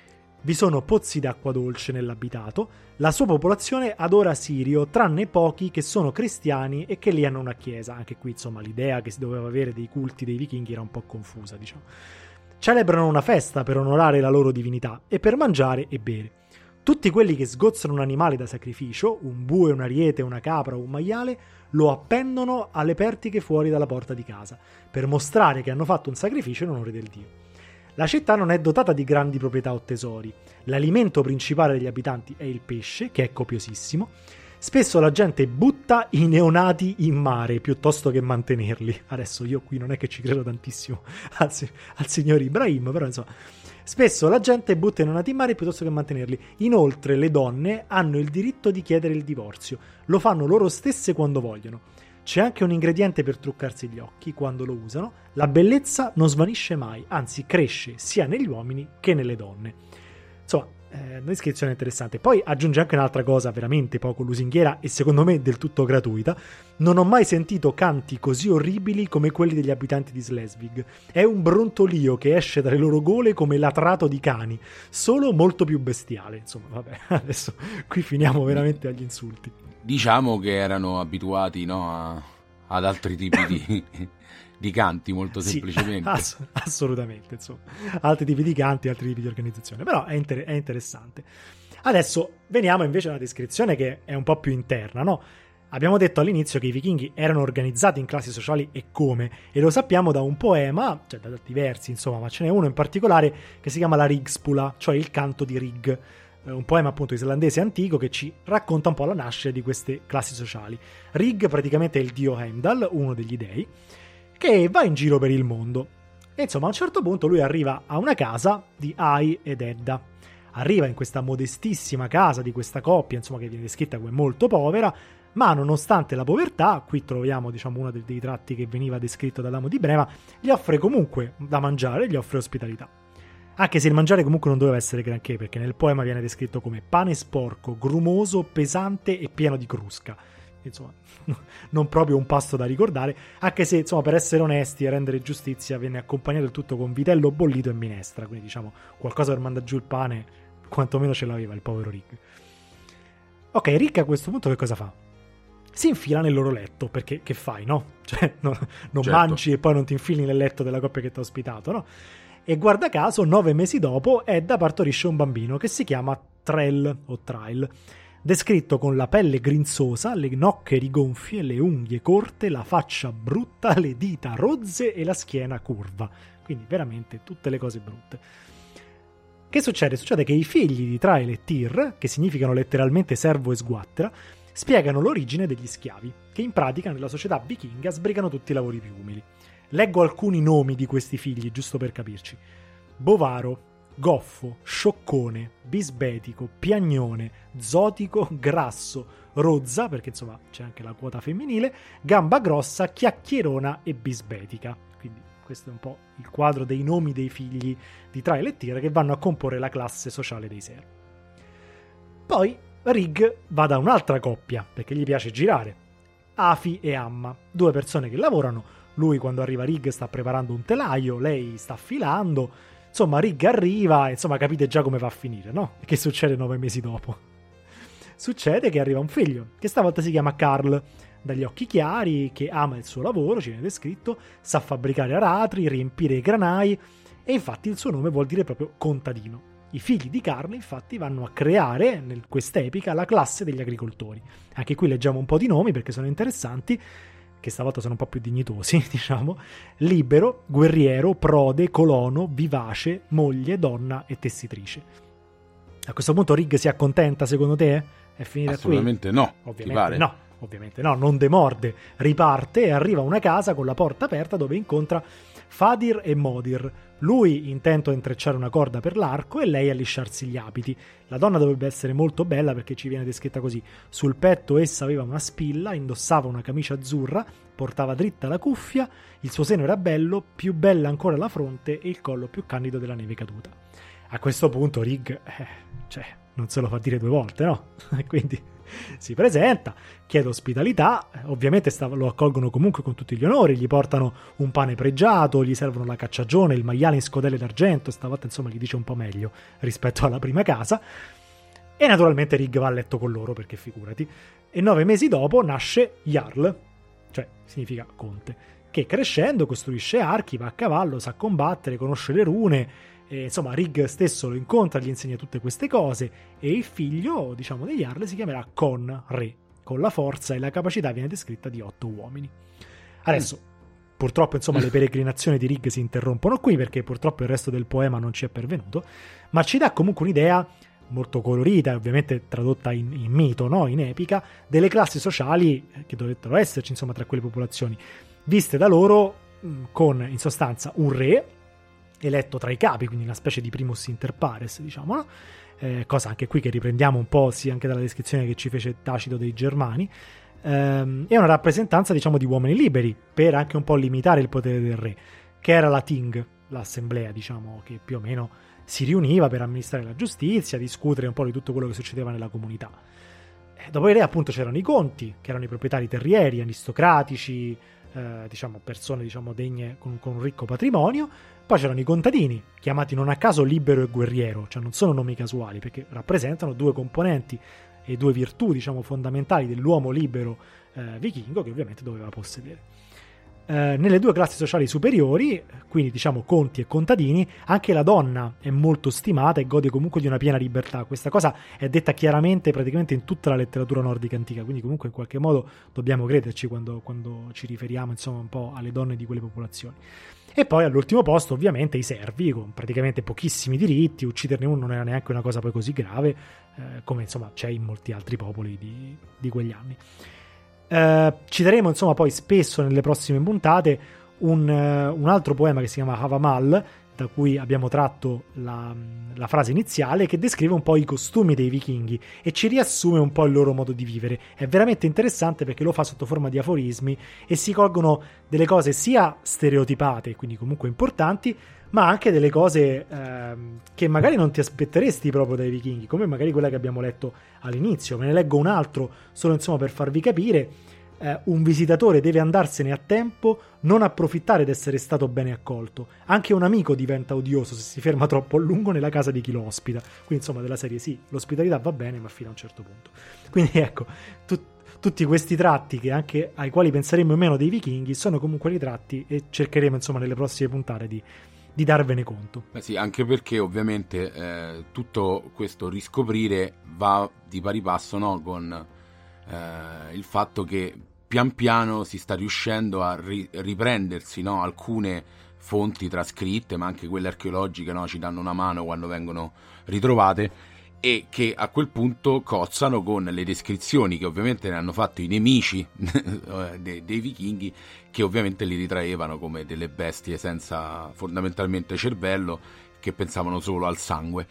Vi sono pozzi d'acqua dolce nell'abitato, la sua popolazione adora Sirio, tranne pochi che sono cristiani e che lì hanno una chiesa. Anche qui, insomma, l'idea che si doveva avere dei culti dei vichinghi era un po' confusa, diciamo. Celebrano una festa per onorare la loro divinità e per mangiare e bere. Tutti quelli che sgozzano un animale da sacrificio, un bue, un ariete, una capra o un maiale, lo appendono alle pertiche fuori dalla porta di casa, per mostrare che hanno fatto un sacrificio in onore del Dio. La città non è dotata di grandi proprietà o tesori. L'alimento principale degli abitanti è il pesce, che è copiosissimo. Spesso la gente butta i neonati in mare piuttosto che mantenerli. Adesso io qui non è che ci credo tantissimo al, al signor Ibrahim, però insomma. Spesso la gente butta i neonati in mare piuttosto che mantenerli. Inoltre le donne hanno il diritto di chiedere il divorzio. Lo fanno loro stesse quando vogliono. C'è anche un ingrediente per truccarsi gli occhi quando lo usano. La bellezza non svanisce mai, anzi cresce sia negli uomini che nelle donne. Insomma, Eh, una descrizione interessante. Poi aggiunge anche un'altra cosa veramente poco lusinghiera e secondo me del tutto gratuita: non ho mai sentito canti così orribili come quelli degli abitanti di Slesvig. È un brontolio che esce dalle loro gole come latrato di cani, solo molto più bestiale. Insomma, vabbè, adesso qui finiamo veramente agli insulti. Diciamo che erano abituati, no, a, ad altri tipi di di canti, molto sì, semplicemente. Ass- assolutamente, insomma. Altri tipi di canti, altri tipi di organizzazione. Però è, inter- è interessante. Adesso veniamo invece a una descrizione che è un po' più interna, no? Abbiamo detto all'inizio che i vichinghi erano organizzati in classi sociali e come, e lo sappiamo da un poema, cioè da diversi, insomma, ma ce n'è uno in particolare che si chiama la Rigspula, cioè il canto di Rig, un poema appunto islandese antico che ci racconta un po' la nascita di queste classi sociali. Rig praticamente è il dio Heimdall, uno degli dei, che va in giro per il mondo. E insomma a un certo punto lui arriva a una casa di Ai ed Edda. Arriva in questa modestissima casa di questa coppia, insomma, che viene descritta come molto povera, ma nonostante la povertà, qui troviamo, diciamo, uno dei, dei tratti che veniva descritto dall'Amo di Brema, gli offre comunque da mangiare, gli offre ospitalità. Anche se il mangiare comunque non doveva essere granché, perché nel poema viene descritto come pane sporco, grumoso, pesante e pieno di crusca. Insomma, non proprio un pasto da ricordare, anche se, insomma, per essere onesti e rendere giustizia, venne accompagnato il tutto con vitello bollito e minestra, quindi diciamo qualcosa per mandare giù il pane, quantomeno ce l'aveva il povero Rig. Ok, Rick a questo punto che cosa fa? Si infila nel loro letto, perché che fai, no? Cioè, no, non certo. mangi e poi non ti infili nel letto della coppia che ti ha ospitato, no? E guarda caso, nove mesi dopo, Edda partorisce un bambino che si chiama Trell o Trail, descritto con la pelle grinzosa, le nocche rigonfie, le unghie corte, la faccia brutta, le dita rozze e la schiena curva. Quindi veramente tutte le cose brutte. Che succede? Succede che i figli di Trail e Tyr, che significano letteralmente servo e sguattera, spiegano l'origine degli schiavi, che in pratica nella società vichinga sbrigano tutti i lavori più umili. Leggo alcuni nomi di questi figli, giusto per capirci. Bovaro, Goffo, Scioccone, Bisbetico, Piagnone, Zotico, Grasso, Rozza, perché insomma c'è anche la quota femminile, Gamba Grossa, Chiacchierona e Bisbetica. Quindi questo è un po' il quadro dei nomi dei figli di Trail e Tyr che vanno a comporre la classe sociale dei servi. Poi Rig va da un'altra coppia, perché gli piace girare. Afi e Amma, due persone che lavorano. Lui quando arriva Rig sta preparando un telaio, lei sta affilando. Insomma, Rig arriva e insomma capite già come va a finire, no? E che succede nove mesi dopo? Succede che arriva un figlio, che stavolta si chiama Carl, dagli occhi chiari, che ama il suo lavoro, ci viene descritto, sa fabbricare aratri, riempire i granai, e infatti il suo nome vuol dire proprio contadino. I figli di Carl infatti vanno a creare, in quest'epica, la classe degli agricoltori. Anche qui leggiamo un po' di nomi perché sono interessanti, che stavolta sono un po' più dignitosi, diciamo. Libero, guerriero, prode, colono, vivace, moglie, donna e tessitrice. A questo punto Rig si accontenta, secondo te? È finita qui? Assolutamente no. Ovviamente no. Ovviamente no, non demorde. Riparte e arriva a una casa con la porta aperta dove incontra Fadir e Modir. Lui intento a intrecciare una corda per l'arco e lei a lisciarsi gli abiti. La donna dovrebbe essere molto bella perché ci viene descritta così. Sul petto essa aveva una spilla, indossava una camicia azzurra, portava dritta la cuffia, il suo seno era bello, più bella ancora la fronte e il collo più candido della neve caduta. A questo punto Rig, eh, cioè, non se lo fa dire due volte, no? Quindi si presenta, chiede ospitalità, ovviamente lo accolgono comunque con tutti gli onori, gli portano un pane pregiato, gli servono la cacciagione, il maiale in scodelle d'argento, stavolta insomma gli dice un po' meglio rispetto alla prima casa, e naturalmente Rig va a letto con loro perché figurati, e nove mesi dopo nasce Jarl, cioè significa conte, che crescendo costruisce archi, va a cavallo, sa combattere, conosce le rune. E, insomma, Rig stesso lo incontra, gli insegna tutte queste cose e il figlio, diciamo, degli Jarl si chiamerà Con Re, con la forza e la capacità viene descritta di otto uomini. Adesso, mm. purtroppo, insomma, le peregrinazioni di Rig si interrompono qui perché purtroppo il resto del poema non ci è pervenuto, ma ci dà comunque un'idea molto colorita e ovviamente tradotta in, in mito, no? In epica, delle classi sociali che dovrebbero esserci, insomma, tra quelle popolazioni, viste da loro con, in sostanza, un re eletto tra i capi, quindi una specie di primus inter pares, diciamo, no? Eh, cosa anche qui che riprendiamo un po' sì anche dalla descrizione che ci fece Tacito dei Germani, ehm, e una rappresentanza, diciamo, di uomini liberi per anche un po' limitare il potere del re, che era la Ting, l'assemblea, diciamo, che più o meno si riuniva per amministrare la giustizia, discutere un po' di tutto quello che succedeva nella comunità. Eh, dopo i re appunto c'erano i conti, che erano i proprietari terrieri, aristocratici, eh, diciamo persone, diciamo, degne con, con un ricco patrimonio. Poi c'erano i contadini, chiamati non a caso libero e guerriero, cioè non sono nomi casuali perché rappresentano due componenti e due virtù, diciamo, fondamentali dell'uomo libero eh, vichingo che ovviamente doveva possedere. Eh, nelle due classi sociali superiori, quindi diciamo conti e contadini, anche la donna è molto stimata e gode comunque di una piena libertà. Questa cosa è detta chiaramente praticamente in tutta la letteratura nordica antica, quindi comunque in qualche modo dobbiamo crederci quando, quando ci riferiamo, insomma, un po' alle donne di quelle popolazioni. E poi all'ultimo posto ovviamente i servi, con praticamente pochissimi diritti, ucciderne uno non era neanche una cosa poi così grave, eh, come insomma c'è in molti altri popoli di, di quegli anni. Eh, citeremo insomma poi spesso nelle prossime puntate un, uh, un altro poema che si chiama Havamal, da cui abbiamo tratto la, la frase iniziale, che descrive un po' i costumi dei vichinghi e ci riassume un po' il loro modo di vivere. È veramente interessante perché lo fa sotto forma di aforismi e si colgono delle cose sia stereotipate, quindi comunque importanti, ma anche delle cose ehm, che magari non ti aspetteresti proprio dai vichinghi, come magari quella che abbiamo letto all'inizio. Me ne leggo un altro solo insomma per farvi capire. Eh, un visitatore deve andarsene a tempo, non approfittare d'essere stato bene accolto. Anche un amico diventa odioso se si ferma troppo a lungo nella casa di chi lo ospita. Quindi insomma della serie sì, l'ospitalità va bene ma fino a un certo punto. Quindi ecco, tu, tutti questi tratti che anche ai quali penseremmo meno dei vichinghi sono comunque ritratti, e cercheremo insomma nelle prossime puntate di, di darvene conto. Beh sì, anche perché ovviamente eh, tutto questo riscoprire va di pari passo, no, con Eh, il fatto che pian piano si sta riuscendo a ri- riprendersi, no, alcune fonti trascritte, ma anche quelle archeologiche, no, ci danno una mano quando vengono ritrovate, e che a quel punto cozzano con le descrizioni che ovviamente ne hanno fatto i nemici dei, dei vichinghi, che ovviamente li ritraevano come delle bestie senza fondamentalmente cervello, che pensavano solo al sangue.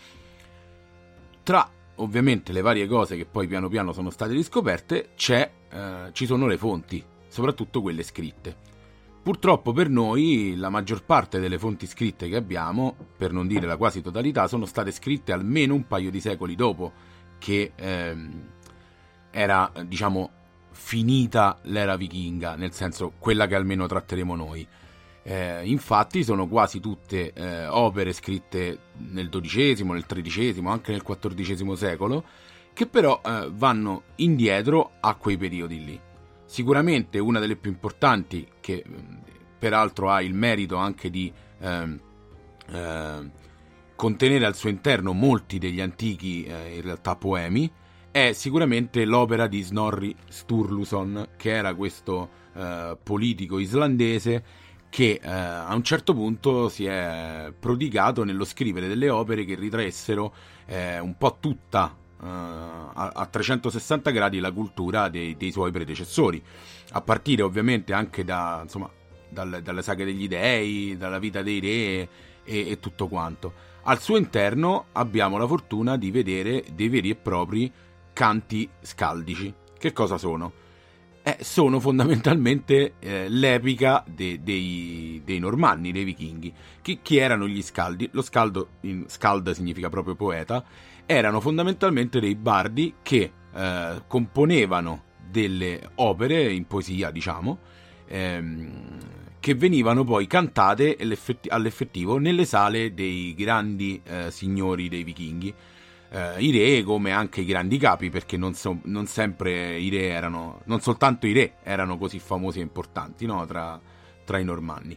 Tra ovviamente le varie cose che poi piano piano sono state riscoperte, c'è, eh, ci sono le fonti, soprattutto quelle scritte. Purtroppo per noi la maggior parte delle fonti scritte che abbiamo, per non dire la quasi totalità, sono state scritte almeno un paio di secoli dopo che ehm, era, diciamo, finita l'era vichinga, nel senso quella che almeno tratteremo noi. Eh, infatti sono quasi tutte eh, opere scritte nel dodicesimo, nel tredicesimo, anche nel quattordicesimo secolo, che però eh, vanno indietro a quei periodi lì. Sicuramente una delle più importanti, che peraltro ha il merito anche di eh, eh, contenere al suo interno molti degli antichi eh, in realtà poemi, è sicuramente l'opera di Snorri Sturluson, che era questo eh, politico islandese che eh, a un certo punto si è prodigato nello scrivere delle opere che ritraessero eh, un po' tutta eh, a, a trecentosessanta gradi la cultura dei, dei suoi predecessori, a partire ovviamente anche da, insomma, dal, dalle saghe degli dei, dalla vita dei re e, e tutto quanto. Al suo interno abbiamo la fortuna di vedere dei veri e propri canti scaldici. Che cosa sono? Eh, sono fondamentalmente eh, l'epica de, dei, dei Normanni, dei vichinghi. Chi, chi erano gli scaldi? Lo scaldo, in, scald significa proprio poeta, erano fondamentalmente dei bardi che eh, componevano delle opere in poesia, diciamo, ehm, che venivano poi cantate all'effettivo nelle sale dei grandi eh, signori dei vichinghi. Uh, i re, come anche i grandi capi, perché non, so, non sempre i re erano, non soltanto i re erano così famosi e importanti, no, tra, tra i normanni.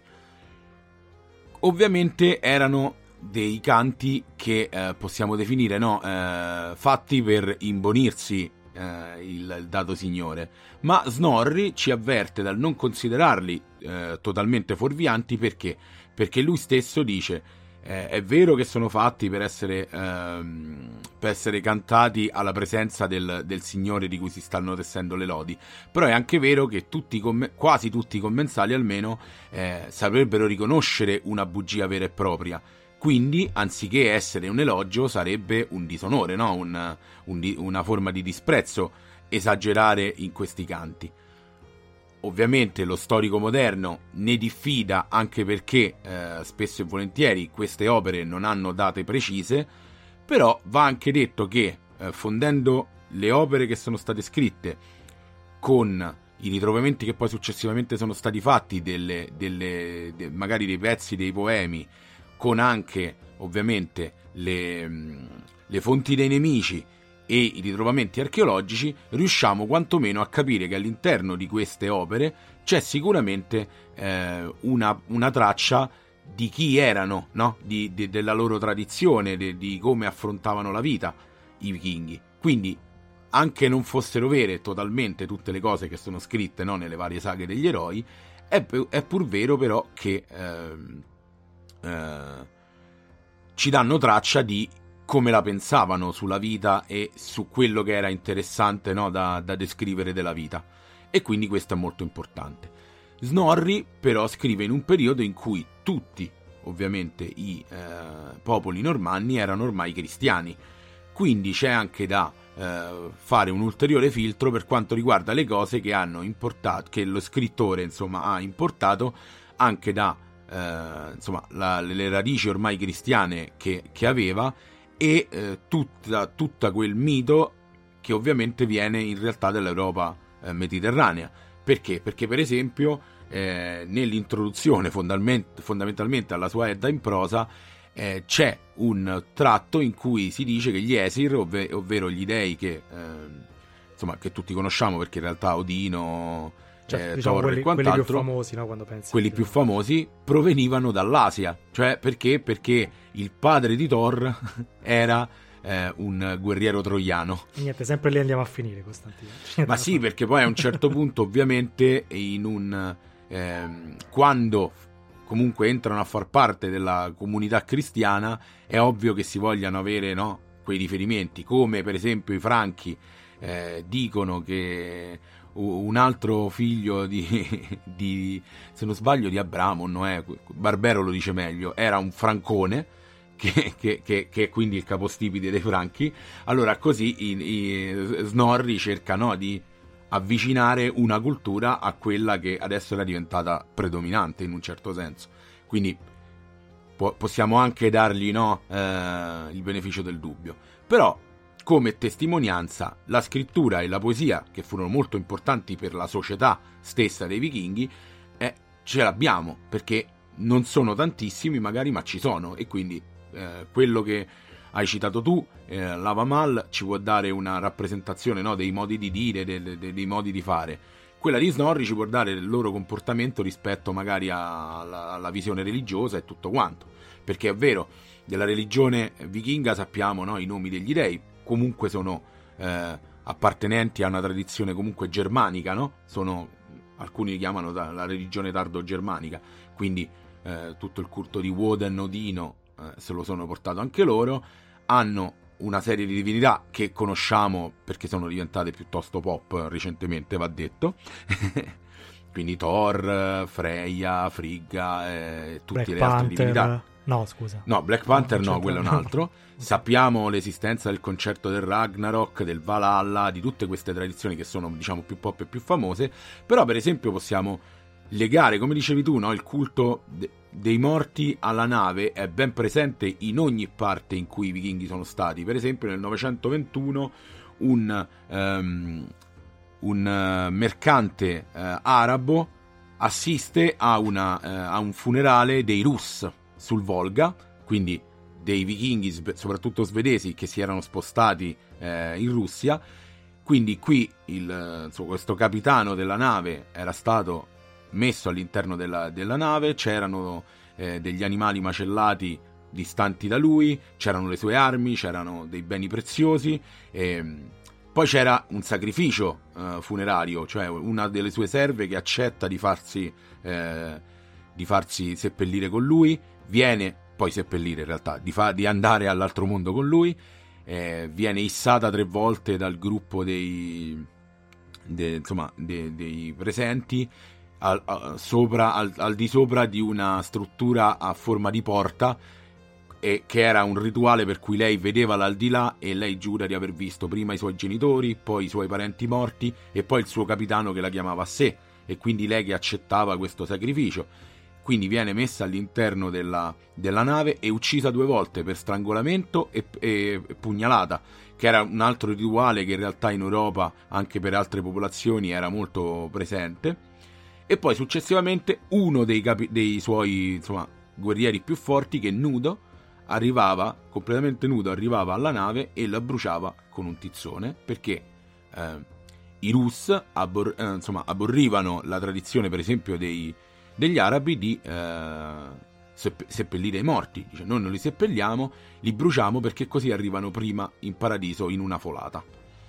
Ovviamente erano dei canti che uh, possiamo definire, no, uh, fatti per imbonirsi uh, il, il dato signore, ma Snorri ci avverte dal non considerarli uh, totalmente fuorvianti. Perché? Perché lui stesso dice: Eh, è vero che sono fatti per essere, ehm, per essere cantati alla presenza del, del signore di cui si stanno tessendo le lodi, però è anche vero che tutti, quasi tutti i commensali almeno eh, saprebbero riconoscere una bugia vera e propria, quindi anziché essere un elogio sarebbe un disonore, no? un, un, una forma di disprezzo esagerare in questi canti. Ovviamente lo storico moderno ne diffida, anche perché eh, spesso e volentieri queste opere non hanno date precise, però va anche detto che eh, fondendo le opere che sono state scritte con i ritrovamenti che poi successivamente sono stati fatti, delle, delle, de, magari dei pezzi dei poemi, con anche ovviamente le, le fonti dei nemici e i ritrovamenti archeologici, riusciamo quantomeno a capire che all'interno di queste opere c'è sicuramente eh, una, una traccia di chi erano, no? di, di, della loro tradizione, di, di come affrontavano la vita i vichinghi. Quindi, anche non fossero vere totalmente tutte le cose che sono scritte, no? nelle varie saghe degli eroi, è, è pur vero però che eh, eh, ci danno traccia di come la pensavano sulla vita e su quello che era interessante, no, da, da descrivere della vita. E quindi questo è molto importante. Snorri però scrive in un periodo in cui tutti, ovviamente, i eh, popoli normanni erano ormai cristiani. Quindi c'è anche da eh, fare un ulteriore filtro per quanto riguarda le cose che hanno importato, che lo scrittore insomma ha importato anche da eh, insomma la, le radici ormai cristiane che, che aveva, e eh, tutta, tutta quel mito che ovviamente viene in realtà dall'Europa eh, mediterranea. Perché? Perché per esempio eh, nell'introduzione fondament- fondamentalmente alla sua Edda in prosa eh, c'è un tratto in cui si dice che gli Esir, ovve- ovvero gli dei che, eh, insomma, che tutti conosciamo, perché in realtà Odino, cioè, eh, diciamo Thor quelli, e quant'altro, quelli più famosi, no, quando pensi quelli più famosi provenivano dall'Asia. Cioè perché? Perché il padre di Thor era eh, un guerriero troiano. Niente, sempre lì andiamo a finire, Costantino. Ma sì, perché poi a un certo punto ovviamente in un ehm, quando comunque entrano a far parte della comunità cristiana è ovvio che si vogliano avere, no, quei riferimenti, come per esempio i Franchi eh, dicono che un altro figlio di, di se non sbaglio di Abramo, no, è, Barbero lo dice meglio, era un francone che, che, che, che è quindi il capostipite dei Franchi. Allora così i, i, Snorri cerca, no, di avvicinare una cultura a quella che adesso era diventata predominante in un certo senso, quindi po- possiamo anche dargli, no, eh, il beneficio del dubbio. Però come testimonianza la scrittura e la poesia, che furono molto importanti per la società stessa dei vichinghi, eh, ce l'abbiamo, perché non sono tantissimi magari, ma ci sono, e quindi eh, quello che hai citato tu, eh, Lavamal, ci può dare una rappresentazione, no, dei modi di dire, dei, dei, dei modi di fare. Quella di Snorri ci può dare il loro comportamento rispetto magari alla, alla visione religiosa e tutto quanto, perché è vero, della religione vichinga sappiamo, no, i nomi degli dei, comunque sono eh, appartenenti a una tradizione comunque germanica, no? Sono, alcuni li chiamano da, la religione tardo-germanica, quindi eh, tutto il culto di Woden, Odino, eh, se lo sono portato anche loro. Hanno una serie di divinità che conosciamo perché sono diventate piuttosto pop recentemente, va detto. Quindi Thor, Freya, Frigga, eh, tutte Black le Panther. altre divinità. No, scusa. No, Black Panther no, no quello è un altro. Sappiamo l'esistenza del concerto del Ragnarok, del Valhalla, di tutte queste tradizioni che sono, diciamo, più pop e più famose. Però per esempio possiamo legare, come dicevi tu, no, il culto de- dei morti alla nave è ben presente in ogni parte in cui i vichinghi sono stati. Per esempio nel novecentoventuno un, um, un uh, mercante uh, arabo assiste a, una, uh, a un funerale dei Rus sul Volga, quindi dei vichinghi, soprattutto svedesi, che si erano spostati eh, in Russia. Quindi qui il, insomma, questo capitano della nave era stato messo all'interno della, della nave, c'erano eh, degli animali macellati distanti da lui, c'erano le sue armi, c'erano dei beni preziosi, e poi c'era un sacrificio eh, funerario, cioè una delle sue serve che accetta di farsi, eh, di farsi seppellire con lui, viene poi seppellire in realtà, di, fa, di andare all'altro mondo con lui, eh, viene issata tre volte dal gruppo dei, de, insomma, de, dei presenti, al, a, sopra, al, al di sopra di una struttura a forma di porta, e che era un rituale per cui lei vedeva l'aldilà e lei giura di aver visto prima i suoi genitori, poi i suoi parenti morti e poi il suo capitano che la chiamava a sé, e quindi lei che accettava questo sacrificio. Quindi viene messa all'interno della, della nave e uccisa due volte per strangolamento e, e, e pugnalata, che era un altro rituale che in realtà in Europa, anche per altre popolazioni, era molto presente. E poi successivamente uno dei, capi, dei suoi, insomma, guerrieri più forti, che nudo arrivava, completamente nudo, arrivava alla nave e la bruciava con un tizzone, perché eh, i Rus abbor, eh, insomma, abborrivano la tradizione, per esempio, dei degli arabi di eh, sepp- seppellire i morti. Dice: noi non li seppelliamo, li bruciamo perché così arrivano prima in paradiso in una folata.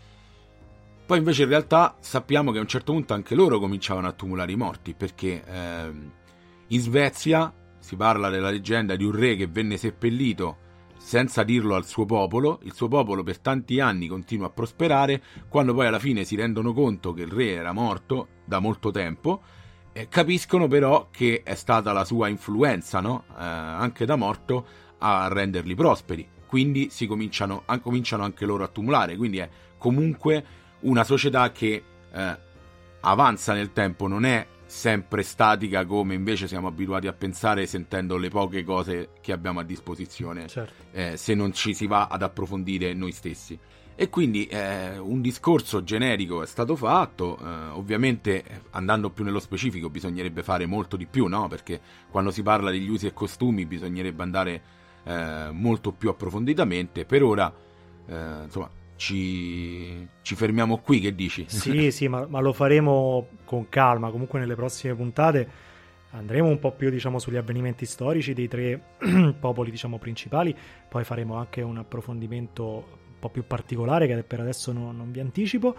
Poi invece in realtà sappiamo che a un certo punto anche loro cominciavano a tumulare i morti, perché eh, in Svezia si parla della leggenda di un re che venne seppellito senza dirlo al suo popolo. Il suo popolo per tanti anni continua a prosperare, quando poi alla fine si rendono conto che il re era morto da molto tempo. Capiscono però che è stata la sua influenza, no? eh, anche da morto, a renderli prosperi, quindi si cominciano, an- cominciano anche loro a tumulare. Quindi è comunque una società che eh, avanza nel tempo, non è sempre statica come invece siamo abituati a pensare sentendo le poche cose che abbiamo a disposizione, certo. eh, se non ci si va ad approfondire noi stessi. E quindi eh, un discorso generico è stato fatto, eh, ovviamente andando più nello specifico bisognerebbe fare molto di più, no? Perché quando si parla degli usi e costumi bisognerebbe andare eh, molto più approfonditamente. Per ora eh, insomma Ci, ci fermiamo qui, che dici? Sì, sì, ma, ma lo faremo con calma. Comunque nelle prossime puntate andremo un po' più, diciamo, sugli avvenimenti storici dei tre popoli, diciamo, principali. Poi faremo anche un approfondimento un po' più particolare che per adesso no, non vi anticipo.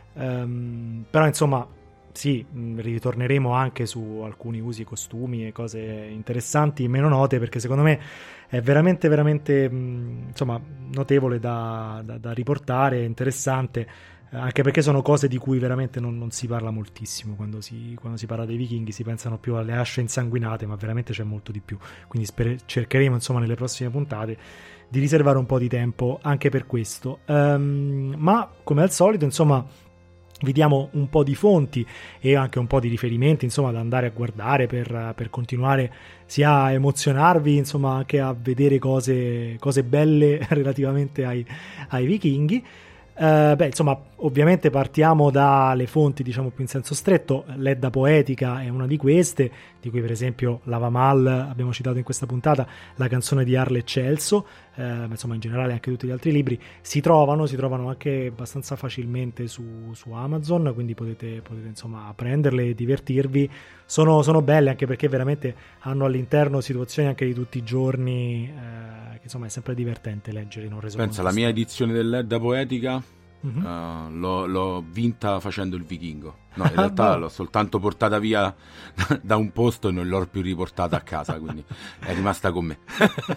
Um, però insomma sì, ritorneremo anche su alcuni usi, costumi e cose interessanti, meno note, perché secondo me è veramente veramente insomma notevole da, da, da riportare, interessante, anche perché sono cose di cui veramente non, non si parla moltissimo. Quando si, quando si parla dei vichinghi si pensano più alle asce insanguinate, ma veramente c'è molto di più, quindi sper- cercheremo insomma nelle prossime puntate di riservare un po' di tempo anche per questo. Um, ma come al solito insomma vi diamo un po' di fonti e anche un po' di riferimenti, insomma, da andare a guardare per, per continuare sia a emozionarvi, insomma, anche a vedere cose, cose belle relativamente ai, ai vichinghi. Uh, beh, insomma, ovviamente partiamo dalle fonti, diciamo, più in senso stretto. L'Edda poetica è una di queste, di cui per esempio l'Avamal abbiamo citato in questa puntata, la canzone di Arle Celso, uh, insomma in generale anche tutti gli altri libri si trovano, si trovano anche abbastanza facilmente su, su Amazon, quindi potete, potete insomma prenderle e divertirvi. Sono, sono belle anche perché veramente hanno all'interno situazioni anche di tutti i giorni, uh, che insomma è sempre divertente leggere in un resoconto. Pensa, la mia edizione dell'Edda poetica Mm-hmm. Uh, l'ho, l'ho vinta facendo il vichingo. No, in realtà l'ho soltanto portata via da un posto e non l'ho più riportata a casa, quindi è rimasta con me.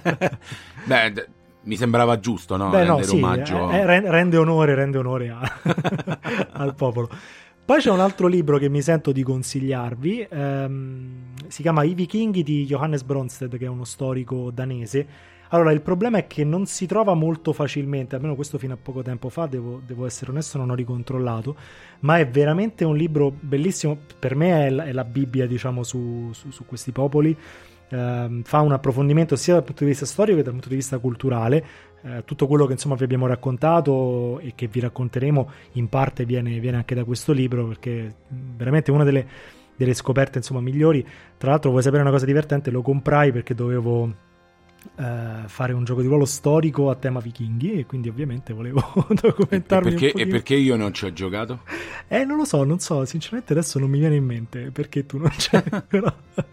Beh, d- mi sembrava giusto, no? Beh, rendere no, sì, omaggio. Eh, rende onore, rende onore a, al popolo. Poi c'è un altro libro che mi sento di consigliarvi, ehm, si chiama I Vichinghi di Johannes Bronsted, che è uno storico danese. Allora, il problema è che non si trova molto facilmente, almeno questo fino a poco tempo fa, devo, devo essere onesto, non ho ricontrollato, ma è veramente un libro bellissimo. Per me è la, è la Bibbia, diciamo, su, su, su questi popoli. Eh, fa un approfondimento sia dal punto di vista storico che dal punto di vista culturale. Eh, tutto quello che insomma vi abbiamo raccontato e che vi racconteremo in parte viene, viene anche da questo libro, perché veramente una delle, delle scoperte insomma migliori. Tra l'altro, vuoi sapere una cosa divertente? Lo comprai perché dovevo Uh, fare un gioco di ruolo storico a tema vichinghi e quindi ovviamente volevo documentarmi e perché, un pochino. E perché io non ci ho giocato? Eh, non lo so, non so, sinceramente adesso non mi viene in mente perché tu non c'è. Però...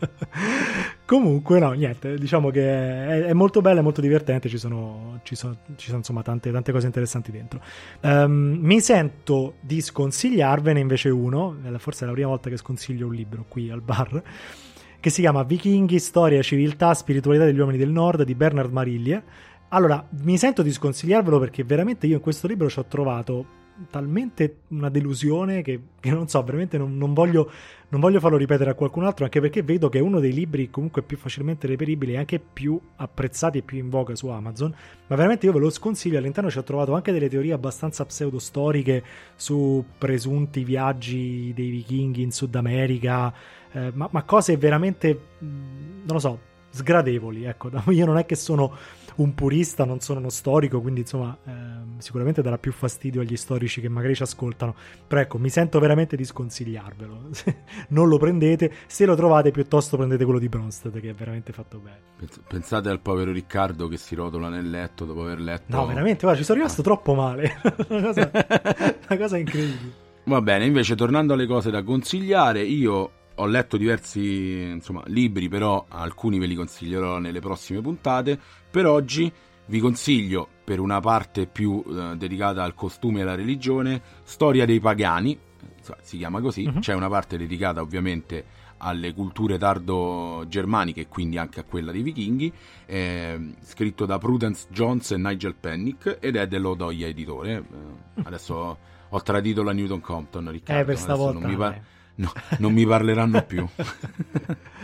Comunque no, niente, diciamo che è, è molto bella, è molto divertente, ci sono, ci sono, ci sono insomma tante, tante cose interessanti dentro. Um, mi sento di sconsigliarvene invece uno, forse è la prima volta che sconsiglio un libro qui al bar, che si chiama Vichinghi, storia, civiltà, spiritualità degli uomini del nord di Bernard Marillier. Allora, mi sento di sconsigliarvelo perché veramente io in questo libro ci ho trovato talmente una delusione che, che non so, veramente non, non voglio non voglio farlo ripetere a qualcun altro, anche perché vedo che è uno dei libri comunque più facilmente reperibili e anche più apprezzati e più in voga su Amazon, ma veramente io ve lo sconsiglio. All'interno ci ho trovato anche delle teorie abbastanza pseudostoriche su presunti viaggi dei vichinghi in Sud America, eh, ma, ma cose veramente, non lo so, sgradevoli, ecco. Io non è che sono un purista, non sono uno storico, quindi insomma eh, sicuramente darà più fastidio agli storici che magari ci ascoltano, però ecco, mi sento veramente di sconsigliarvelo. Non lo prendete, se lo trovate piuttosto prendete quello di Bronsted, che è veramente fatto bene. Pensate al povero Riccardo che si rotola nel letto dopo aver letto. No, veramente, guarda, ci sono rimasto troppo male. una, cosa, una cosa incredibile. Va bene, invece tornando alle cose da consigliare, io ho letto diversi insomma libri, però alcuni ve li consiglierò nelle prossime puntate. Per oggi vi consiglio, per una parte più eh, dedicata al costume e alla religione, Storia dei pagani, si chiama così. Uh-huh. C'è una parte dedicata ovviamente alle culture tardo-germaniche, quindi anche a quella dei vichinghi, eh, scritto da Prudence Jones e Nigel Pennick, ed è dell'Odoia Editore. Eh, adesso ho, ho tradito la Newton Compton, Riccardo. Eh, per stavolta non mi, par- no, non mi parleranno più.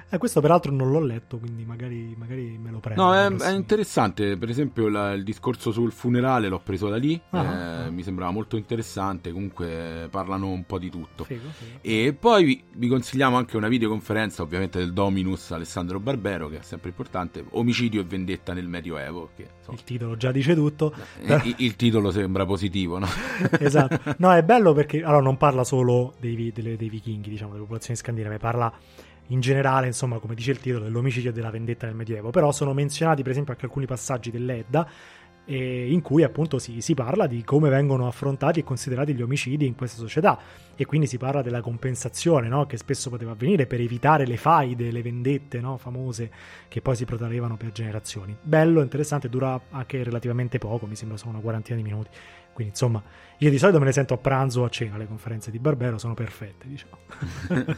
Eh, questo peraltro non l'ho letto, quindi magari, magari me lo prendo. No, è, è interessante. Per esempio la, il discorso sul funerale l'ho preso da lì. Ah, eh, ah. Mi sembrava molto interessante. Comunque parlano un po' di tutto. Figo, figo. E poi vi, vi consigliamo anche una videoconferenza, ovviamente, del Dominus Alessandro Barbero, che è sempre importante. Omicidio e vendetta nel Medioevo. Che, insomma, il titolo già dice tutto. Eh, il, il titolo sembra positivo, no? Esatto. No, è bello perché allora non parla solo dei, delle, dei vichinghi, diciamo, delle popolazioni scandinave, parla in generale, insomma, come dice il titolo, dell'omicidio e della vendetta nel Medioevo, però sono menzionati per esempio anche alcuni passaggi dell'Edda eh, in cui appunto si, si parla di come vengono affrontati e considerati gli omicidi in questa società, e quindi si parla della compensazione, no? Che spesso poteva avvenire per evitare le faide, le vendette, no? Famose, che poi si protraevano per generazioni. Bello, interessante, dura anche relativamente poco, mi sembra solo una quarantina di minuti, quindi insomma io di solito me ne sento a pranzo o a cena, le conferenze di Barbero sono perfette, diciamo.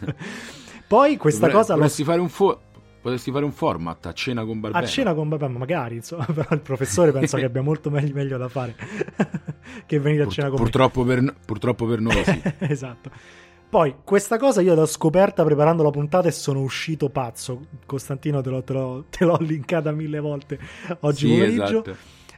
Poi questa Vorrei, cosa potresti, lo... fare un fo- potresti fare un format a cena con Barbero. A cena con Barbero, magari, insomma, però il professore pensa che abbia molto meglio, meglio da fare che venire a Pur- cena con purtroppo me. Per, purtroppo per noi sì. Esatto. Poi, questa cosa io l'ho scoperta preparando la puntata e sono uscito pazzo. Costantino te l'ho, te l'ho, te l'ho linkata mille volte oggi Sì, pomeriggio. esatto.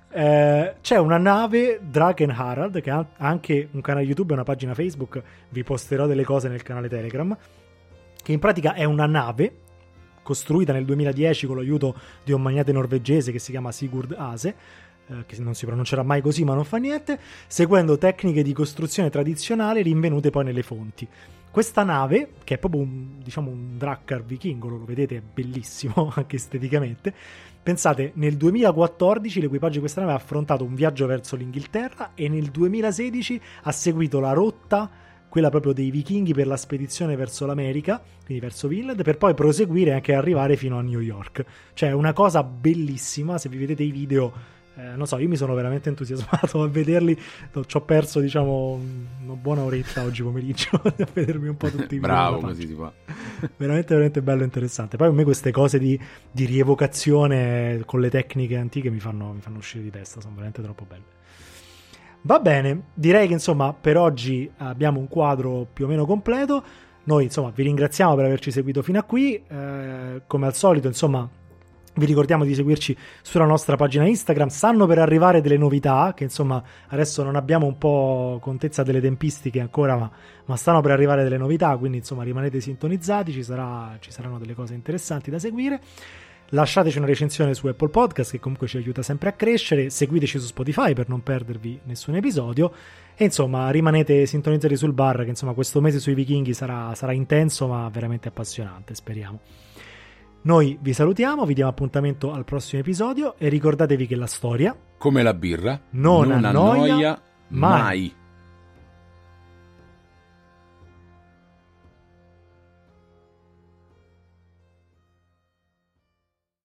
Eh, c'è una nave Draken Harald che ha anche un canale YouTube e una pagina Facebook. Vi posterò delle cose nel canale Telegram, che in pratica è una nave costruita nel duemiladieci con l'aiuto di un magnate norvegese che si chiama Sigurd Ase, eh, che non si pronuncerà mai così ma non fa niente, seguendo tecniche di costruzione tradizionale rinvenute poi nelle fonti. Questa nave, che è proprio un, diciamo un drakkar vichingo, lo vedete, è bellissimo anche esteticamente. Pensate, nel duemilaquattordici l'equipaggio di questa nave ha affrontato un viaggio verso l'Inghilterra e nel duemilasedici ha seguito la rotta, quella proprio dei vichinghi, per la spedizione verso l'America, quindi verso Vinland, per poi proseguire anche arrivare fino a New York. Cioè una cosa bellissima, se vi vedete i video, eh, non so, io mi sono veramente entusiasmato a vederli, ci ho perso diciamo una buona oretta oggi pomeriggio a vedermi un po' tutti i video. Bravo, così si fa. Veramente, veramente bello e interessante. Poi a me queste cose di, di rievocazione con le tecniche antiche mi fanno, mi fanno uscire di testa, sono veramente troppo belle. Va bene, direi che insomma per oggi abbiamo un quadro più o meno completo. Noi insomma vi ringraziamo per averci seguito fino a qui, eh, come al solito insomma vi ricordiamo di seguirci sulla nostra pagina Instagram. Stanno per arrivare delle novità che insomma adesso non abbiamo un po' contezza delle tempistiche ancora, ma, ma stanno per arrivare delle novità, quindi insomma rimanete sintonizzati, ci, sarà, ci saranno delle cose interessanti da seguire. Lasciateci una recensione su Apple Podcast che comunque ci aiuta sempre a crescere, seguiteci su Spotify per non perdervi nessun episodio e insomma rimanete sintonizzati sul bar, che insomma questo mese sui vichinghi sarà, sarà intenso ma veramente appassionante, speriamo. Noi vi salutiamo, vi diamo appuntamento al prossimo episodio e ricordatevi che la storia, come la birra, non, non annoia, annoia mai. mai.